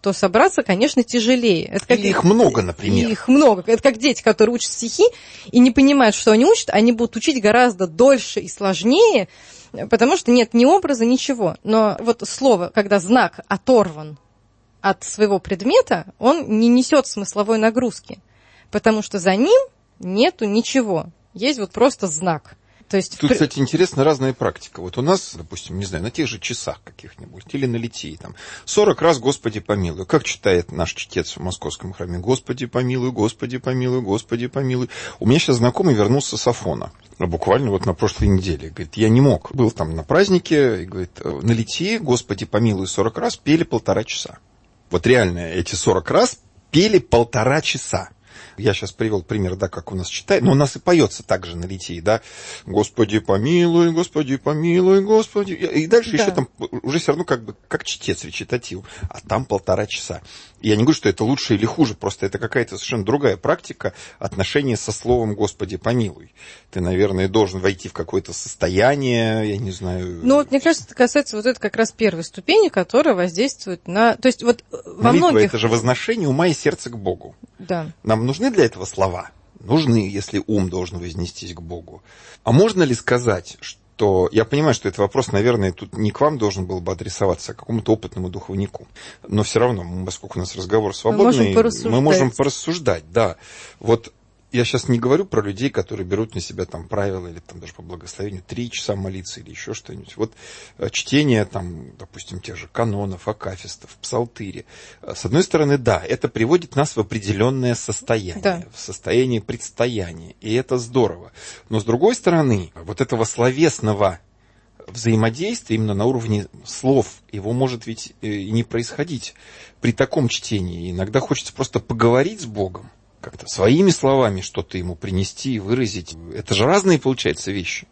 то собраться, конечно, тяжелее. Это как... Или их много, например. Их много. Это как дети, которые учат стихи и не понимают, что они учат, они будут учить гораздо дольше и сложнее, потому что нет ни образа, ничего. Но вот слово, когда знак оторван от своего предмета, он не несет смысловой нагрузки, потому что за ним нету ничего. Есть вот просто знак. То есть тут, кстати, интересна разная практика. Вот у нас, допустим, не знаю, на тех же часах каких-нибудь или на литии, там, 40 раз «Господи помилуй». Как читает наш чтец в московском храме? «Господи помилуй, Господи помилуй, Господи помилуй». У меня сейчас знакомый вернулся с Афона. Буквально вот на прошлой неделе. Говорит, я не мог. Был там на празднике, и говорит, на литии «Господи помилуй» 40 раз пели 1,5 часа. Вот реально эти 40 раз пели 1,5 часа. Я сейчас привел пример, да, как у нас читает, но у нас и поется также на литии, да, «Господи помилуй, Господи помилуй, Господи». И дальше еще там уже все равно как бы как чтец, речитатив, а там 1,5 часа. И я не говорю, что это лучше или хуже, просто это какая-то совершенно другая практика отношения со словом «Господи помилуй». Ты, наверное, должен войти в какое-то состояние, я не знаю. Ну, вот мне кажется, это касается вот это как раз первой ступени, которая воздействует на... То есть вот во молитва, многих... это же возношение ума и сердца к Богу. Да. Нам нужны для этого слова? Нужны, если ум должен вознестись к Богу. А можно ли сказать, что... Я понимаю, что этот вопрос, наверное, тут не к вам должен был бы адресоваться, а к какому-то опытному духовнику. Но все равно, поскольку у нас разговор свободный, мы можем порассуждать. Да. Вот я сейчас не говорю про людей, которые берут на себя там правила или там даже по благословению 3 часа молиться или еще что-нибудь. Вот чтение там, допустим, тех же канонов, акафистов, псалтыри. С одной стороны, да, это приводит нас в определенное состояние, да, в состояние предстояния, и это здорово. Но с другой стороны, вот этого словесного взаимодействия именно на уровне слов, его может ведь и не происходить при таком чтении. Иногда хочется просто поговорить с Богом, как-то своими словами что-то ему принести и выразить. Это же разные, получается, вещи.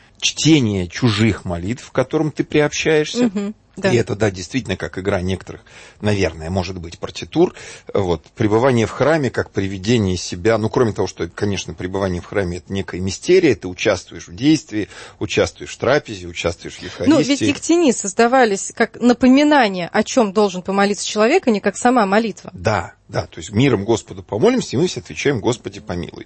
Чтение чужих молитв, к которым ты приобщаешься. Да. И это, да, действительно, как игра некоторых, наверное, может быть, партитур. Вот. Пребывание в храме, как приведение себя. Ну, кроме того, что, конечно, пребывание в храме – это некая мистерия. Ты участвуешь в действии, участвуешь в трапезе, участвуешь в Евхаристии. Ну, ведь ектени создавались как напоминание, о чем должен помолиться человек, а не как сама молитва. Да, да. То есть миром Господу помолимся, и мы все отвечаем «Господи, помилуй».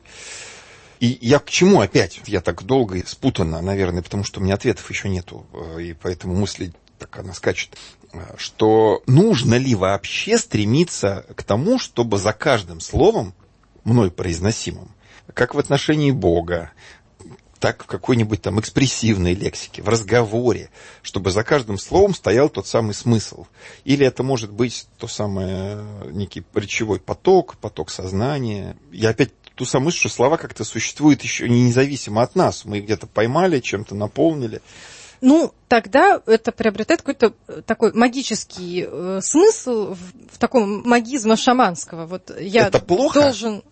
И я к чему опять? Я так долго и спутанно, наверное, потому что у меня ответов еще нету, и поэтому мысли... так она скачет, что нужно ли вообще стремиться к тому, чтобы за каждым словом, мной произносимым, как в отношении Бога, так в какой-нибудь там экспрессивной лексике, в разговоре, чтобы за каждым словом стоял тот самый смысл. Или это может быть то самое, некий речевой поток, поток сознания. Я опять ту самую мысль, что слова как-то существуют еще независимо от нас. Мы их где-то поймали, чем-то наполнили. Ну, тогда это приобретает какой-то такой магический смысл в таком магизма шаманского. Вот я это плохо? Должен...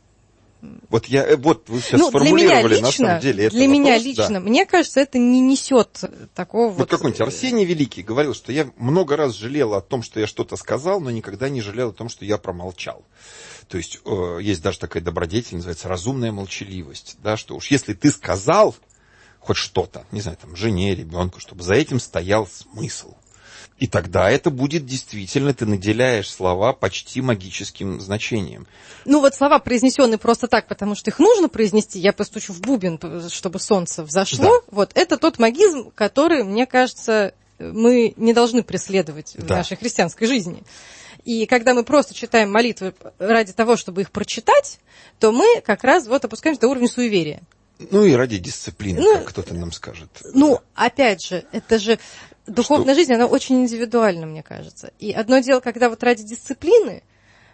Вот вы сейчас сформулировали, на самом деле, это для вопрос, меня лично, да. Мне кажется, это не несет такого вот какой-нибудь Арсений Великий говорил, что я много раз жалел о том, что я что-то сказал, но никогда не жалел о том, что я промолчал. То есть есть даже такая добродетель, называется разумная молчаливость, да, что уж если ты сказал хоть что-то, не знаю, там, жене, ребенку, чтобы за этим стоял смысл. И тогда это будет действительно, ты наделяешь слова почти магическим значением. Ну вот слова, произнесенные просто так, потому что их нужно произнести, я постучу в бубен, чтобы солнце взошло, да. Вот это тот магизм, который, мне кажется, мы не должны преследовать в нашей христианской жизни. И когда мы просто читаем молитвы ради того, чтобы их прочитать, то мы как раз вот опускаемся до уровня суеверия. Ну и ради дисциплины, как кто-то нам скажет. Ну, опять же, это же духовная жизнь, она очень индивидуальна, мне кажется. И одно дело, когда вот ради дисциплины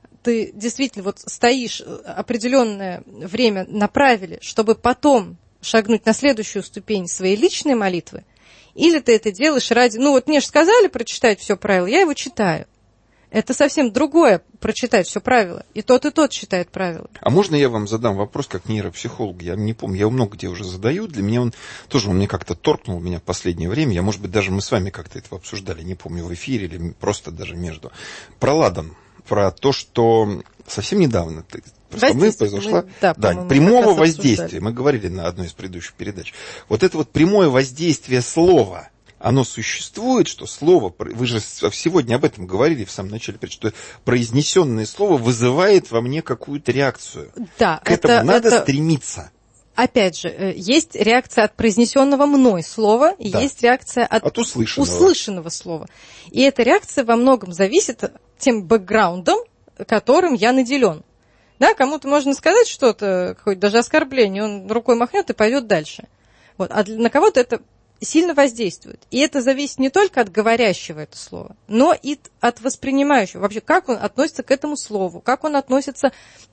ты действительно вот стоишь определенное время направили, чтобы потом шагнуть на следующую ступень своей личной молитвы, или ты это делаешь ради... Ну вот мне же сказали прочитать все правила, я его читаю. Это совсем другое, прочитать все правила. И тот читает правила. А можно я вам задам вопрос как нейропсихолог? Я не помню, я его много где уже задаю. Для меня он мне как-то торкнул меня в последнее время. Может быть, даже мы с вами как-то это обсуждали, не помню, в эфире или просто даже между. Про ладан. Про то, что совсем недавно произошла прямого воздействия. Мы говорили на одной из предыдущих передач. Вот это вот прямое воздействие слова оно существует, что слово, вы же сегодня об этом говорили в самом начале, что произнесенное слово вызывает во мне какую-то реакцию. Да, к этому надо стремиться. Опять же, есть реакция от произнесенного мной слова, и есть реакция от услышанного слова. И эта реакция во многом зависит тем бэкграундом, которым я наделен. Да, кому-то можно сказать что-то, какое-то даже оскорбление, он рукой махнет и пойдет дальше. Вот. А на кого-то это сильно воздействует. И это зависит не только от говорящего это слово, но и от воспринимающего. Вообще, как он относится к этому слову, как он относится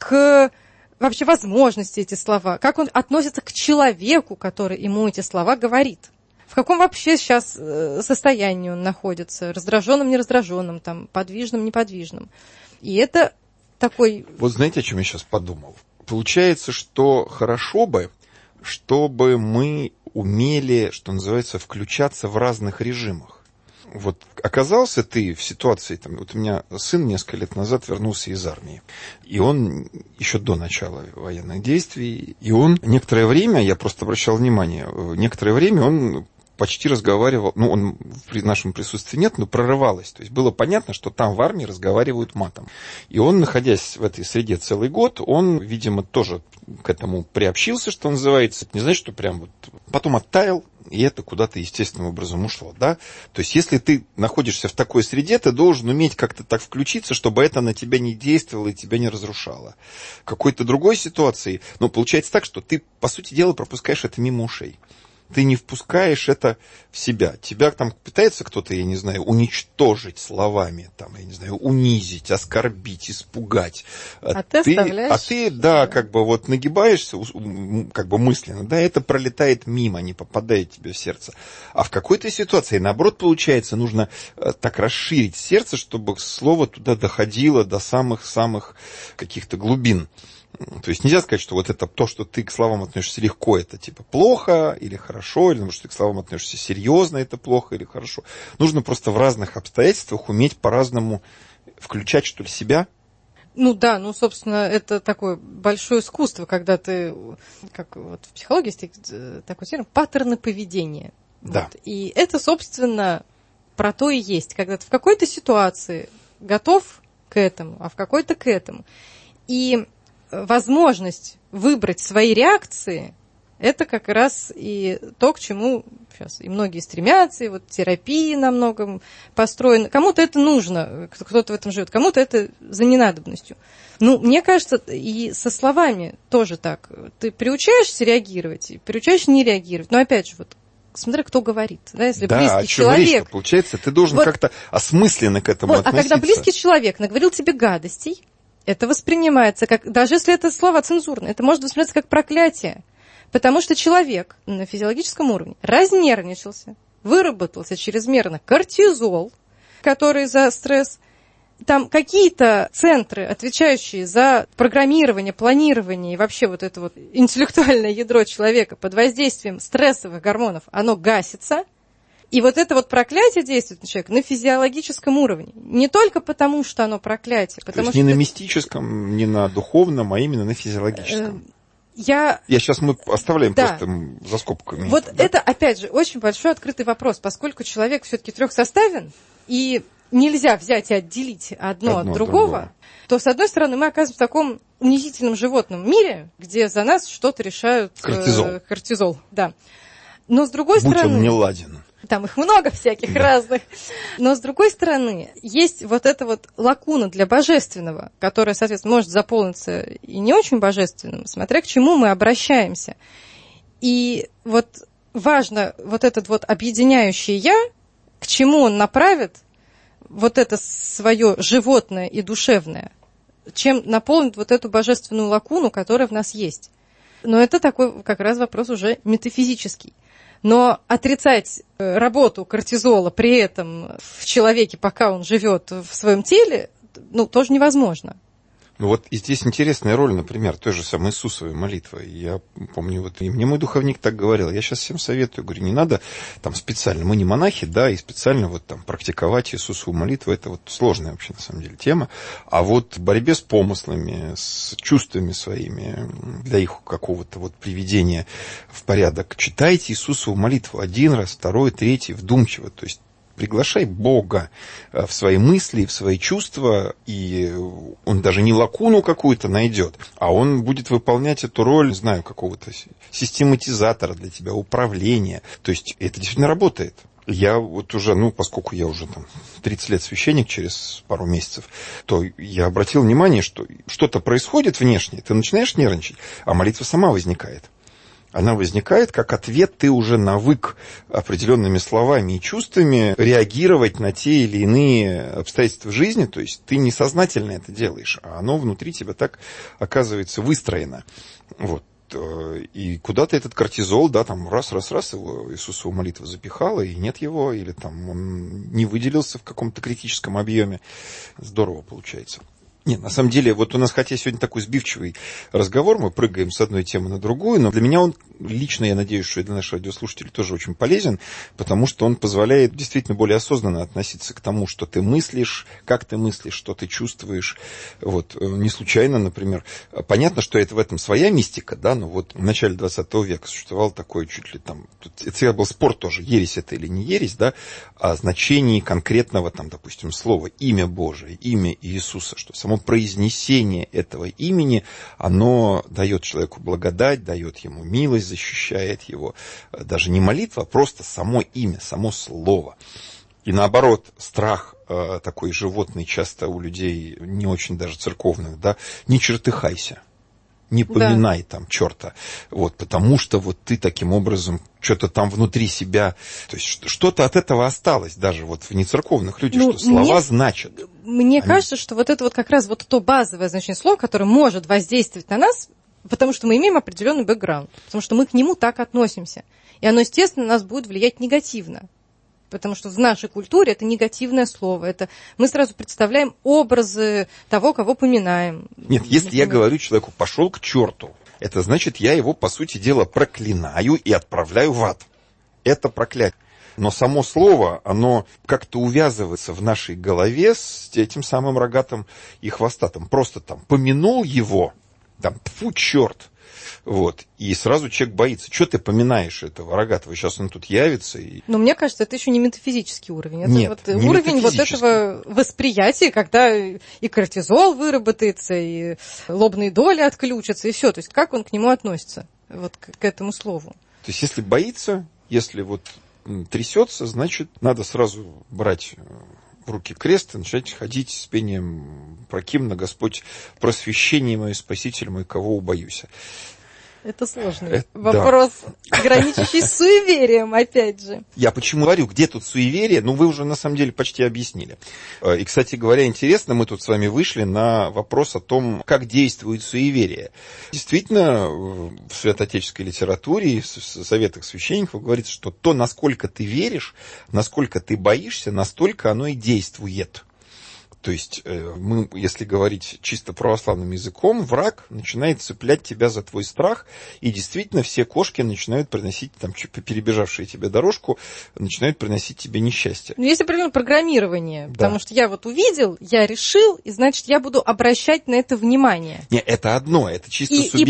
к вообще возможности эти слова, как он относится к человеку, который ему эти слова говорит. В каком вообще сейчас состоянии он находится, раздраженным, нераздраженным, там, подвижным, неподвижным. И это такой... Вот знаете, о чем я сейчас подумал? Получается, что хорошо бы, чтобы мы умели, что называется, включаться в разных режимах. Вот оказался ты в ситуации, там, вот у меня сын несколько лет назад вернулся из армии, и он еще до начала военных действий, и он некоторое время, я просто обращал внимание, некоторое время он почти разговаривал, он при нашем присутствии нет, но прорывалось. То есть было понятно, что там в армии разговаривают матом. И он, находясь в этой среде целый год, он, видимо, тоже к этому приобщился, что называется. Не значит, что прям вот потом оттаял, и это куда-то естественным образом ушло, да? То есть если ты находишься в такой среде, ты должен уметь как-то так включиться, чтобы это на тебя не действовало и тебя не разрушало. В какой-то другой ситуации, получается так, что ты, по сути дела, пропускаешь это мимо ушей. Ты не впускаешь это в себя. Тебя там пытается кто-то, я не знаю, уничтожить словами, там, я не знаю, унизить, оскорбить, испугать. Ты оставляешь. А ты, да, как бы вот нагибаешься, как бы мысленно, да, это пролетает мимо, не попадает тебе в сердце. А в какой-то ситуации, наоборот, получается, нужно так расширить сердце, чтобы слово туда доходило до самых-самых каких-то глубин. То есть нельзя сказать, что вот это то, что ты к словам относишься легко, это типа плохо или хорошо, или что ты к словам относишься серьезно, это плохо или хорошо. Нужно просто в разных обстоятельствах уметь по-разному включать, что ли, себя. Собственно, это такое большое искусство, когда ты, как вот в психологии есть такой термин, паттерны поведения. Да. Вот. И это, собственно, про то и есть, когда ты в какой-то ситуации готов к этому, а в какой-то к этому. И возможность выбрать свои реакции, это как раз и то, к чему сейчас и многие стремятся, и вот терапия на многом построена. Кому-то это нужно, кто-то в этом живет, кому-то это за ненадобностью. Мне кажется, и со словами тоже так. Ты приучаешься реагировать, и приучаешься не реагировать. Но опять же, вот смотря кто говорит. Да, если близкий человек... Получается, ты должен как-то осмысленно к этому относиться. А когда близкий человек наговорил тебе гадостей, это воспринимается как, даже если это слова цензурные, это может восприниматься как проклятие. Потому что человек на физиологическом уровне разнервничался, выработался чрезмерно кортизол, который за стресс. Там какие-то центры, отвечающие за программирование, планирование и вообще вот это вот интеллектуальное ядро человека под воздействием стрессовых гормонов, оно гасится. И вот это вот проклятие действует на человека на физиологическом уровне. Не только потому, что оно проклятие. То есть не на мистическом, не на духовном, а именно на физиологическом. Сейчас мы оставляем просто за скобками. Вот это, опять же, очень большой открытый вопрос, поскольку человек все-таки трехсоставен, и нельзя взять и отделить одно от другого, то, с одной стороны, мы оказываемся в таком унизительном животном мире, где за нас что-то решают кортизол. Да. Но с другой стороны... Будь он не ладен. Там их много всяких разных. Но, с другой стороны, есть вот эта вот лакуна для божественного, которая, соответственно, может заполниться и не очень божественным, смотря к чему мы обращаемся. И вот важно вот этот вот объединяющий «я», к чему он направит вот это свое животное и душевное, чем наполнит вот эту божественную лакуну, которая в нас есть. Но это такой как раз вопрос уже метафизический. Но отрицать работу кортизола при этом в человеке, пока он живет в своем теле, тоже невозможно. Ну вот и здесь интересная роль, например, той же самой Иисусовой молитвы. Я помню, вот и мне мой духовник так говорил, я сейчас всем советую, говорю, не надо там специально, мы не монахи, да, и специально вот там практиковать Иисусову молитву, это вот сложная вообще на самом деле тема, а вот в борьбе с помыслами, с чувствами своими, для их какого-то вот приведения в порядок, читайте Иисусову молитву один раз, второй, третий, вдумчиво, то есть приглашай Бога в свои мысли, в свои чувства, и он даже не лакуну какую-то найдет, а он будет выполнять эту роль, не знаю, какого-то систематизатора для тебя, управления. То есть это действительно работает. Я вот уже, поскольку я уже там 30 лет священник через пару месяцев, то я обратил внимание, что что-то происходит внешне, ты начинаешь нервничать, а молитва сама возникает. Она возникает как ответ, ты уже навык определенными словами и чувствами реагировать на те или иные обстоятельства жизни, то есть ты несознательно это делаешь, а оно внутри тебя так, оказывается, выстроено. Вот. И куда-то этот кортизол, да, там раз его Иисусова молитва запихала, и нет его, или там он не выделился в каком-то критическом объеме. Здорово получается. Нет, на самом деле, вот у нас, хотя сегодня такой сбивчивый разговор, мы прыгаем с одной темы на другую, но для меня он лично, я надеюсь, что и для наших радиослушателей тоже очень полезен, потому что он позволяет действительно более осознанно относиться к тому, что ты мыслишь, как ты мыслишь, что ты чувствуешь. Вот, не случайно, например, понятно, что это в этом своя мистика, да, но вот в начале 20 века существовал такой чуть ли там, это был спор тоже, ересь это или не ересь, да, о значении конкретного там, допустим, слова «имя Божие», «имя Иисуса», что само произнесение этого имени, оно дает человеку благодать, дает ему милость, защищает его. Даже не молитва, а просто само имя, само слово. И наоборот, страх такой животный часто у людей, не очень даже церковных, да, не чертыхайся. Не поминай там черта, вот, потому что вот ты таким образом что-то там внутри себя, то есть что-то от этого осталось даже вот в нецерковных людях, что слова значат. Мне кажется, что вот это вот как раз вот то базовое значение слова, которое может воздействовать на нас, потому что мы имеем определенный бэкграунд, потому что мы к нему так относимся, и оно, естественно, на нас будет влиять негативно. Потому что в нашей культуре это негативное слово. Это мы сразу представляем образы того, кого поминаем. Нет, если я говорю человеку «пошел к черту», это значит, я его, по сути дела, проклинаю и отправляю в ад. Это проклятие. Но само слово, оно как-то увязывается в нашей голове с этим самым рогатым и хвостатым. Просто там помянул его, там, тьфу, черт. Вот. И сразу человек боится. Что ты поминаешь этого рогатого? Сейчас он тут явится. Но мне кажется, это еще не метафизический уровень. Это нет, вот не уровень вот этого восприятия, когда и кортизол выработается, и лобные доли отключатся, и все. То есть как он к нему относится, вот к этому слову. То есть если боится, если вот трясется, значит, надо сразу брать в руки крест и начать ходить с пением «Прокимна, Господь, просвещение мое, Спаситель мой, кого убоюся». Это сложный вопрос, граничащий с суеверием, опять же. Я почему говорю, где тут суеверие? Вы уже на самом деле почти объяснили. И, кстати говоря, интересно, мы тут с вами вышли на вопрос о том, как действует суеверие. Действительно, в святоотеческой литературе и в советах священников говорится, что то, насколько ты веришь, насколько ты боишься, настолько оно и действует. То есть, мы, если говорить чисто православным языком, враг начинает цеплять тебя за твой страх, и действительно все кошки начинают приносить, там, перебежавшие тебе дорожку, начинают приносить тебе несчастье. Есть определенное программирование, потому что я вот увидел, я решил, и значит, я буду обращать на это внимание. Не, это одно, это чисто субъективно.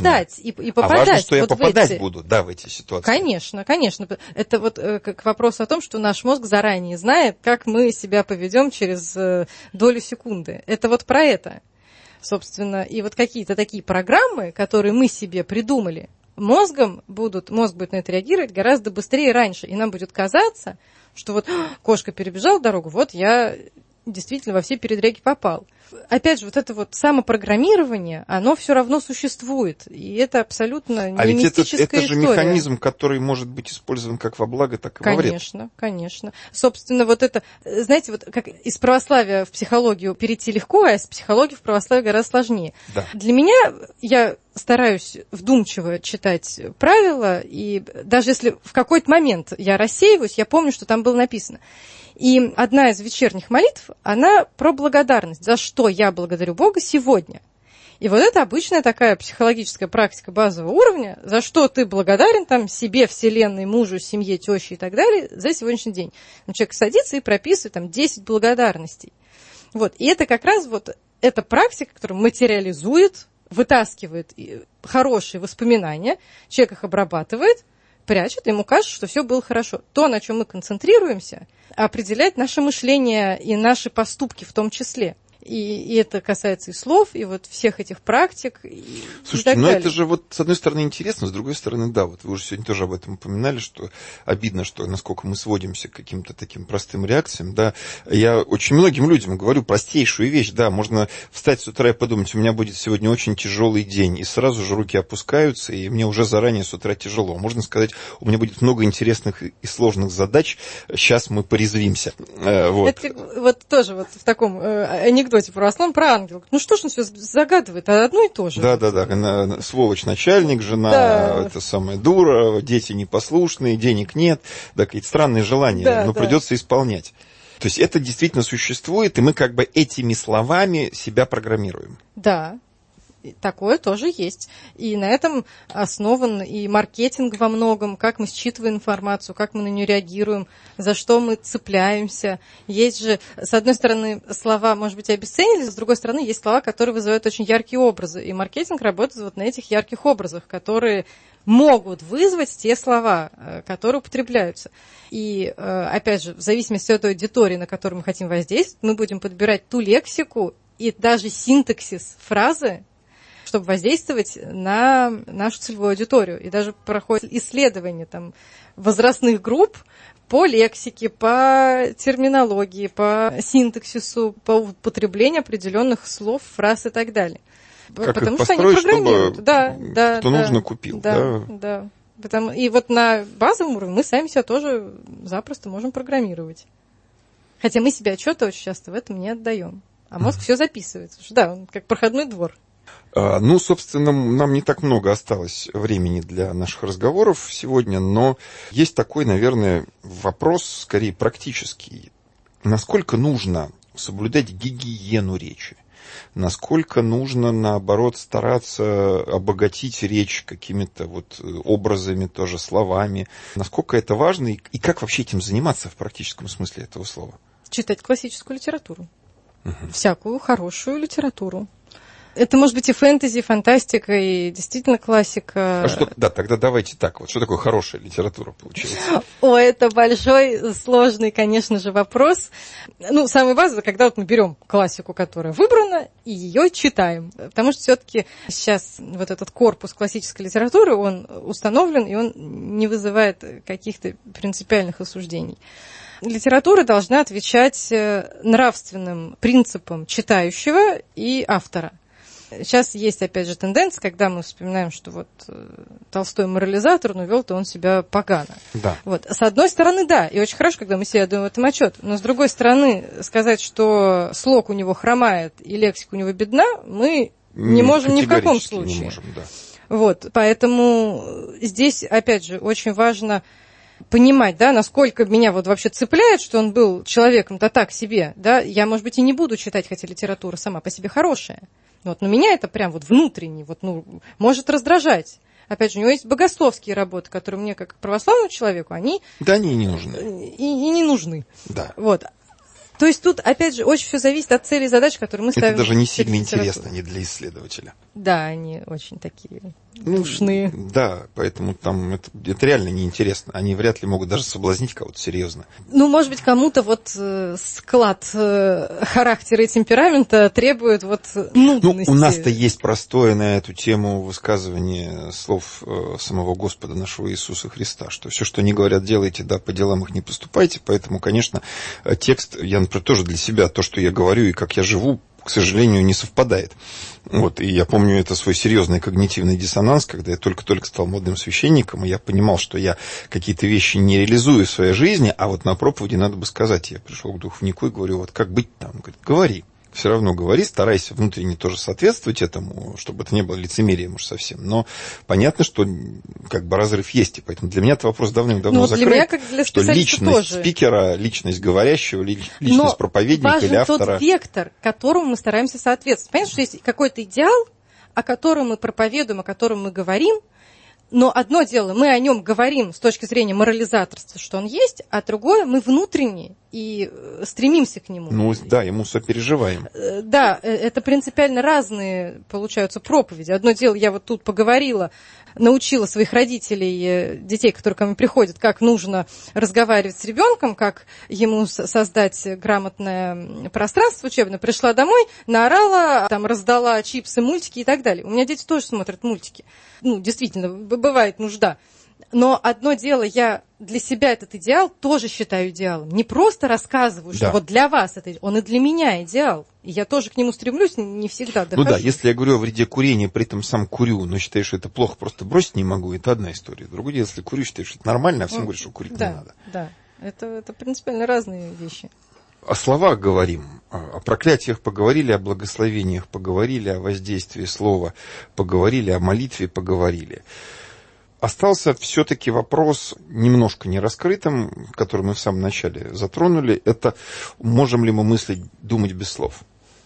И попадать. А важно, что я попадать буду, в эти ситуации. Конечно, конечно. Это вот к вопросу о том, что наш мозг заранее знает, как мы себя поведем через долю секунды. Это вот про это, собственно. И вот какие-то такие программы, которые мы себе придумали, мозг будет на это реагировать гораздо быстрее и раньше. И нам будет казаться, что вот кошка перебежала дорогу, вот я действительно во все передряги попал. Опять же, вот это вот самопрограммирование, оно все равно существует. И это абсолютно не мистическая история. Это же механизм, который может быть использован как во благо, так и во вред. Конечно, конечно. Собственно, вот это, знаете, вот как из православия в психологию перейти легко, а из психологии в православие гораздо сложнее. Да. Для меня, я стараюсь вдумчиво читать правила, и даже если в какой-то момент я рассеиваюсь, я помню, что там было написано. И одна из вечерних молитв, она про благодарность, за что я благодарю Бога сегодня. И вот это обычная такая психологическая практика базового уровня, за что ты благодарен там себе, вселенной, мужу, семье, теще и так далее за сегодняшний день. Человек садится и прописывает там 10 благодарностей. Вот. И это как раз вот эта практика, которая материализует, вытаскивает хорошие воспоминания, человек их обрабатывает, прячет, ему кажется, что все было хорошо. То, на чем мы концентрируемся, определяет наше мышление и наши поступки в том числе. И это касается и слов, и вот всех этих практик. Слушайте, но это же вот с одной стороны интересно, с другой стороны, да, вот вы уже сегодня тоже об этом упоминали, что обидно, что насколько мы сводимся к каким-то таким простым реакциям, да. Я очень многим людям говорю простейшую вещь, да, можно встать с утра и подумать, у меня будет сегодня очень тяжелый день, и сразу же руки опускаются, и мне уже заранее с утра тяжело. Можно сказать, у меня будет много интересных и сложных задач, сейчас мы порезвимся. Вот. Это вот тоже вот в таком анекдоте православном про ангела. Ну что ж он все загадывает, а одно и то же. Да. Сволочь начальник, жена, это самая дура, дети непослушные, денег нет, да, какие-то странные желания, но придется исполнять. То есть это действительно существует, и мы как бы этими словами себя программируем. Да. Такое тоже есть. И на этом основан и маркетинг во многом, как мы считываем информацию, как мы на нее реагируем, за что мы цепляемся. Есть же, с одной стороны, слова, может быть, обесценились, с другой стороны, есть слова, которые вызывают очень яркие образы. И маркетинг работает вот на этих ярких образах, которые могут вызвать те слова, которые употребляются. И, опять же, в зависимости от той аудитории, на которую мы хотим воздействовать, мы будем подбирать ту лексику и даже синтаксис фразы, чтобы воздействовать на нашу целевую аудиторию. И даже проходят исследования там, возрастных групп по лексике, по терминологии, по синтаксису, по употреблению определенных слов, фраз и так далее. Как потому их что они программируют. Кто нужно, купил. Да. И вот на базовом уровне мы сами себя тоже запросто можем программировать. Хотя мы себе отчета очень часто в этом не отдаем. А мозг все записывает. Да, он как проходной двор. Ну, собственно, нам не так много осталось времени для наших разговоров сегодня, но есть такой, наверное, вопрос, скорее практический. Насколько нужно соблюдать гигиену речи? Насколько нужно, наоборот, стараться обогатить речь какими-то вот образами, тоже словами? Насколько это важно и как вообще этим заниматься в практическом смысле этого слова? Читать классическую литературу. Всякую хорошую литературу. Это может быть и фэнтези, и фантастика, и действительно классика. Тогда давайте так. Вот что такое хорошая литература получается? Это большой, сложный, конечно же, вопрос. Ну, самое базовое, когда вот мы берем классику, которая выбрана, и ее читаем. Потому что все-таки сейчас вот этот корпус классической литературы, он установлен, и он не вызывает каких-то принципиальных осуждений. Литература должна отвечать нравственным принципам читающего и автора. Сейчас есть, опять же, тенденция, когда мы вспоминаем, что вот Толстой морализатор, но вел-то он себя погано. Да. Вот. С одной стороны, да, и очень хорошо, когда мы себе даем в этом отчет, но с другой стороны, сказать, что слог у него хромает и лексика у него бедна, мы не можем ни в каком случае. Не можем, да. Вот. Поэтому здесь, опять же, очень важно понимать, да, насколько меня вот вообще цепляет, что он был человеком-то так себе, да, я, может быть, и не буду читать, хотя литература сама по себе хорошая. Вот, но меня это прям вот внутренне вот, может раздражать. Опять же, у него есть богословские работы, которые мне, как православному человеку, они... Да, они и не нужны. И не нужны. Да. Вот. То есть тут, опять же, очень все зависит от целей и задач, которые мы ставим. Это даже не сильно интересно, не для исследователя. Да, они очень такие душные. Да, поэтому там это реально неинтересно. Они вряд ли могут даже соблазнить кого-то серьезно. Ну, может быть, кому-то вот склад характера и темперамента требует вот нудности. Ну, у нас-то есть простое на эту тему высказывание слов самого Господа нашего Иисуса Христа, что все, что не говорят, делайте, да, по делам их не поступайте. Поэтому, конечно, текст, я, например, тоже для себя, то, что я говорю и как я живу, к сожалению, не совпадает. Вот, и я помню это свой серьезный когнитивный диссонанс, когда я только-только стал модным священником, и я понимал, что я какие-то вещи не реализую в своей жизни, а вот на проповеди надо бы сказать. Я пришел к духовнику и говорю, вот как быть там? Он говорит, говори. все равно говори, старайся внутренне тоже соответствовать этому, чтобы это не было лицемерием уж совсем. Но понятно, что как бы разрыв есть, и поэтому для меня этот вопрос давным-давно закрыт. Для меня, как для что личность тоже. Спикера, личность говорящего, личность проповедника или автора. Но важен тот вектор, которому мы стараемся соответствовать. Понятно, что есть какой-то идеал, о котором мы проповедуем, о котором мы говорим, но одно дело, мы о нем говорим с точки зрения морализаторства, что он есть, а другое, мы внутренне и стремимся к нему. Ну да, ему сопереживаем. Да, это принципиально разные, получаются, проповеди. Одно дело, я вот тут поговорила, научила своих родителей, детей, которые ко мне приходят, как нужно разговаривать с ребенком, как ему создать грамотное пространство учебное. Пришла домой, наорала, там, раздала чипсы, мультики и так далее. У меня дети тоже смотрят мультики. Ну, действительно, бывает нужда. Но одно дело, я для себя этот идеал тоже считаю идеалом. Не просто рассказываю, что вот для вас это, он и для меня идеал. И я тоже к нему стремлюсь, не всегда дохожу. Ну да, если я говорю о вреде курения, при этом сам курю, но считаю, что это плохо, просто бросить не могу, это одна история. Другое дело, если курю, считаю, что это нормально, а всем говорят, что курить не надо. Да, это принципиально разные вещи. О словах говорим, о проклятиях поговорили, о благословениях поговорили, о воздействии слова поговорили, о молитве поговорили. Остался все-таки вопрос немножко нераскрытым, который мы в самом начале затронули. Это можем ли мы мыслить, думать без слов?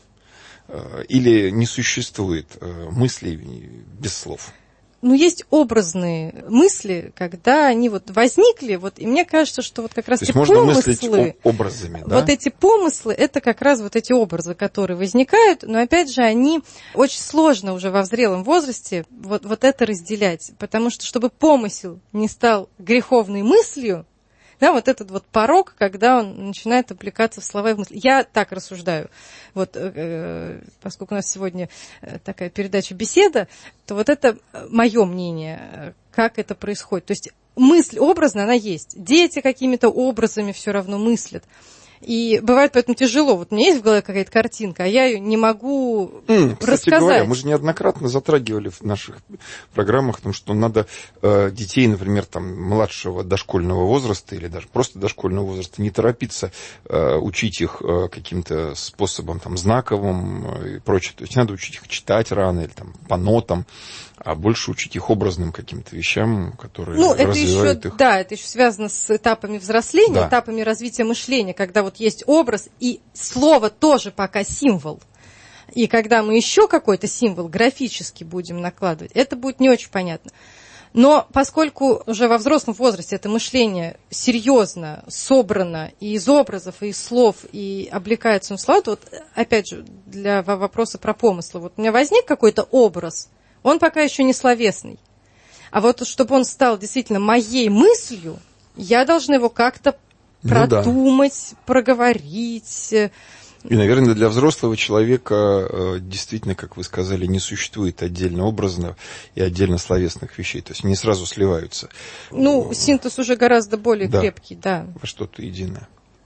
Или не существует мыслей без слов? Ну, есть образные мысли, когда они вот возникли, вот, и мне кажется, что вот как раз эти помыслы... можно мыслить образами, да? Вот эти помыслы, это как раз вот эти образы, которые возникают, но, опять же, они очень сложно уже во взрелом возрасте вот это разделять, потому что, чтобы помысел не стал греховной мыслью, да, вот этот вот порог, когда он начинает облекаться в слова и в мысли. Я так рассуждаю. Вот, поскольку у нас сегодня такая передача «Беседа», то вот это мое мнение, как это происходит. То есть мысль образная, она есть. Дети какими-то образами все равно мыслят. И бывает поэтому тяжело. Вот у меня есть в голове какая-то картинка, а я ее не могу рассказать. Кстати говоря, мы же неоднократно затрагивали в наших программах о том, что надо детей, например, там, младшего дошкольного возраста или даже просто дошкольного возраста не торопиться учить их каким-то способом там, знаковым и прочее. То есть надо учить их читать рано или там, по нотам, а больше учить их образным каким-то вещам, которые развивают их. Да, это еще связано с этапами взросления, этапами развития мышления, когда вот есть образ, и слово тоже пока символ. И когда мы еще какой-то символ графически будем накладывать, это будет не очень понятно. Но поскольку уже во взрослом возрасте это мышление серьезно собрано и из образов, и из слов, и облекается в слова, то вот опять же для вопроса про помыслы. Вот у меня возник какой-то образ, он пока еще не словесный. А вот чтобы он стал действительно моей мыслью, я должна его как-то продумать, проговорить. И, наверное, для взрослого человека действительно, как вы сказали, не существует отдельно образных и отдельно словесных вещей. То есть не сразу сливаются. Ну, синтез уже гораздо более крепкий, да. Во что-то единое.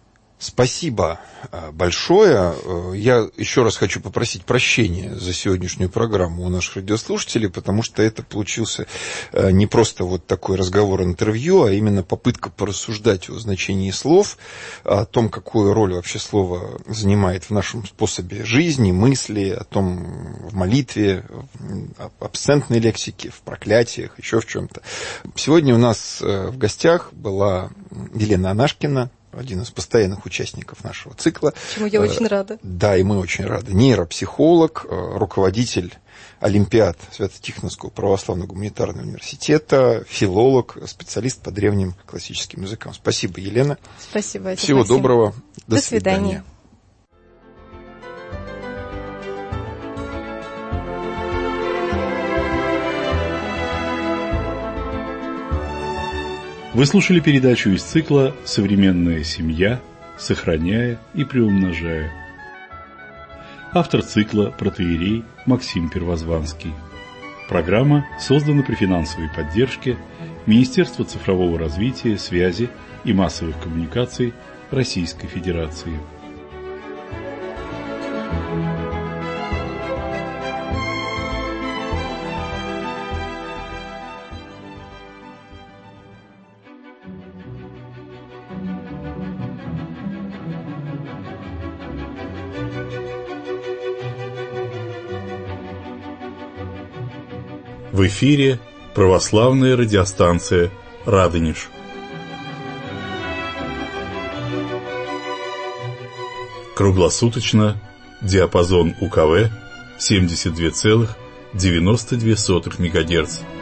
Спасибо большое. Я еще раз хочу попросить прощения за сегодняшнюю программу у наших радиослушателей, потому что это получился не просто вот такой разговор-интервью, а именно попытка порассуждать о значении слов, о том, какую роль вообще слово занимает в нашем способе жизни, мысли, о том в молитве, в абсентной лексике, в проклятиях, еще в чем-то. Сегодня у нас в гостях была Елена Анашкина, один из постоянных участников нашего цикла. Чему я очень рада. Да, и мы очень рады. Нейропсихолог, руководитель Олимпиад Свято-Тихоновского православного гуманитарного университета, филолог, специалист по древним классическим языкам. Спасибо, Елена. Спасибо. Всего доброго. До свидания. Вы слушали передачу из цикла «Современная семья. Сохраняя и приумножая». Автор цикла протоиерей Максим Первозванский. Программа создана при финансовой поддержке Министерства цифрового развития, связи и массовых коммуникаций Российской Федерации. В эфире православная радиостанция «Радонеж». Круглосуточно диапазон УКВ 72,92 МГц.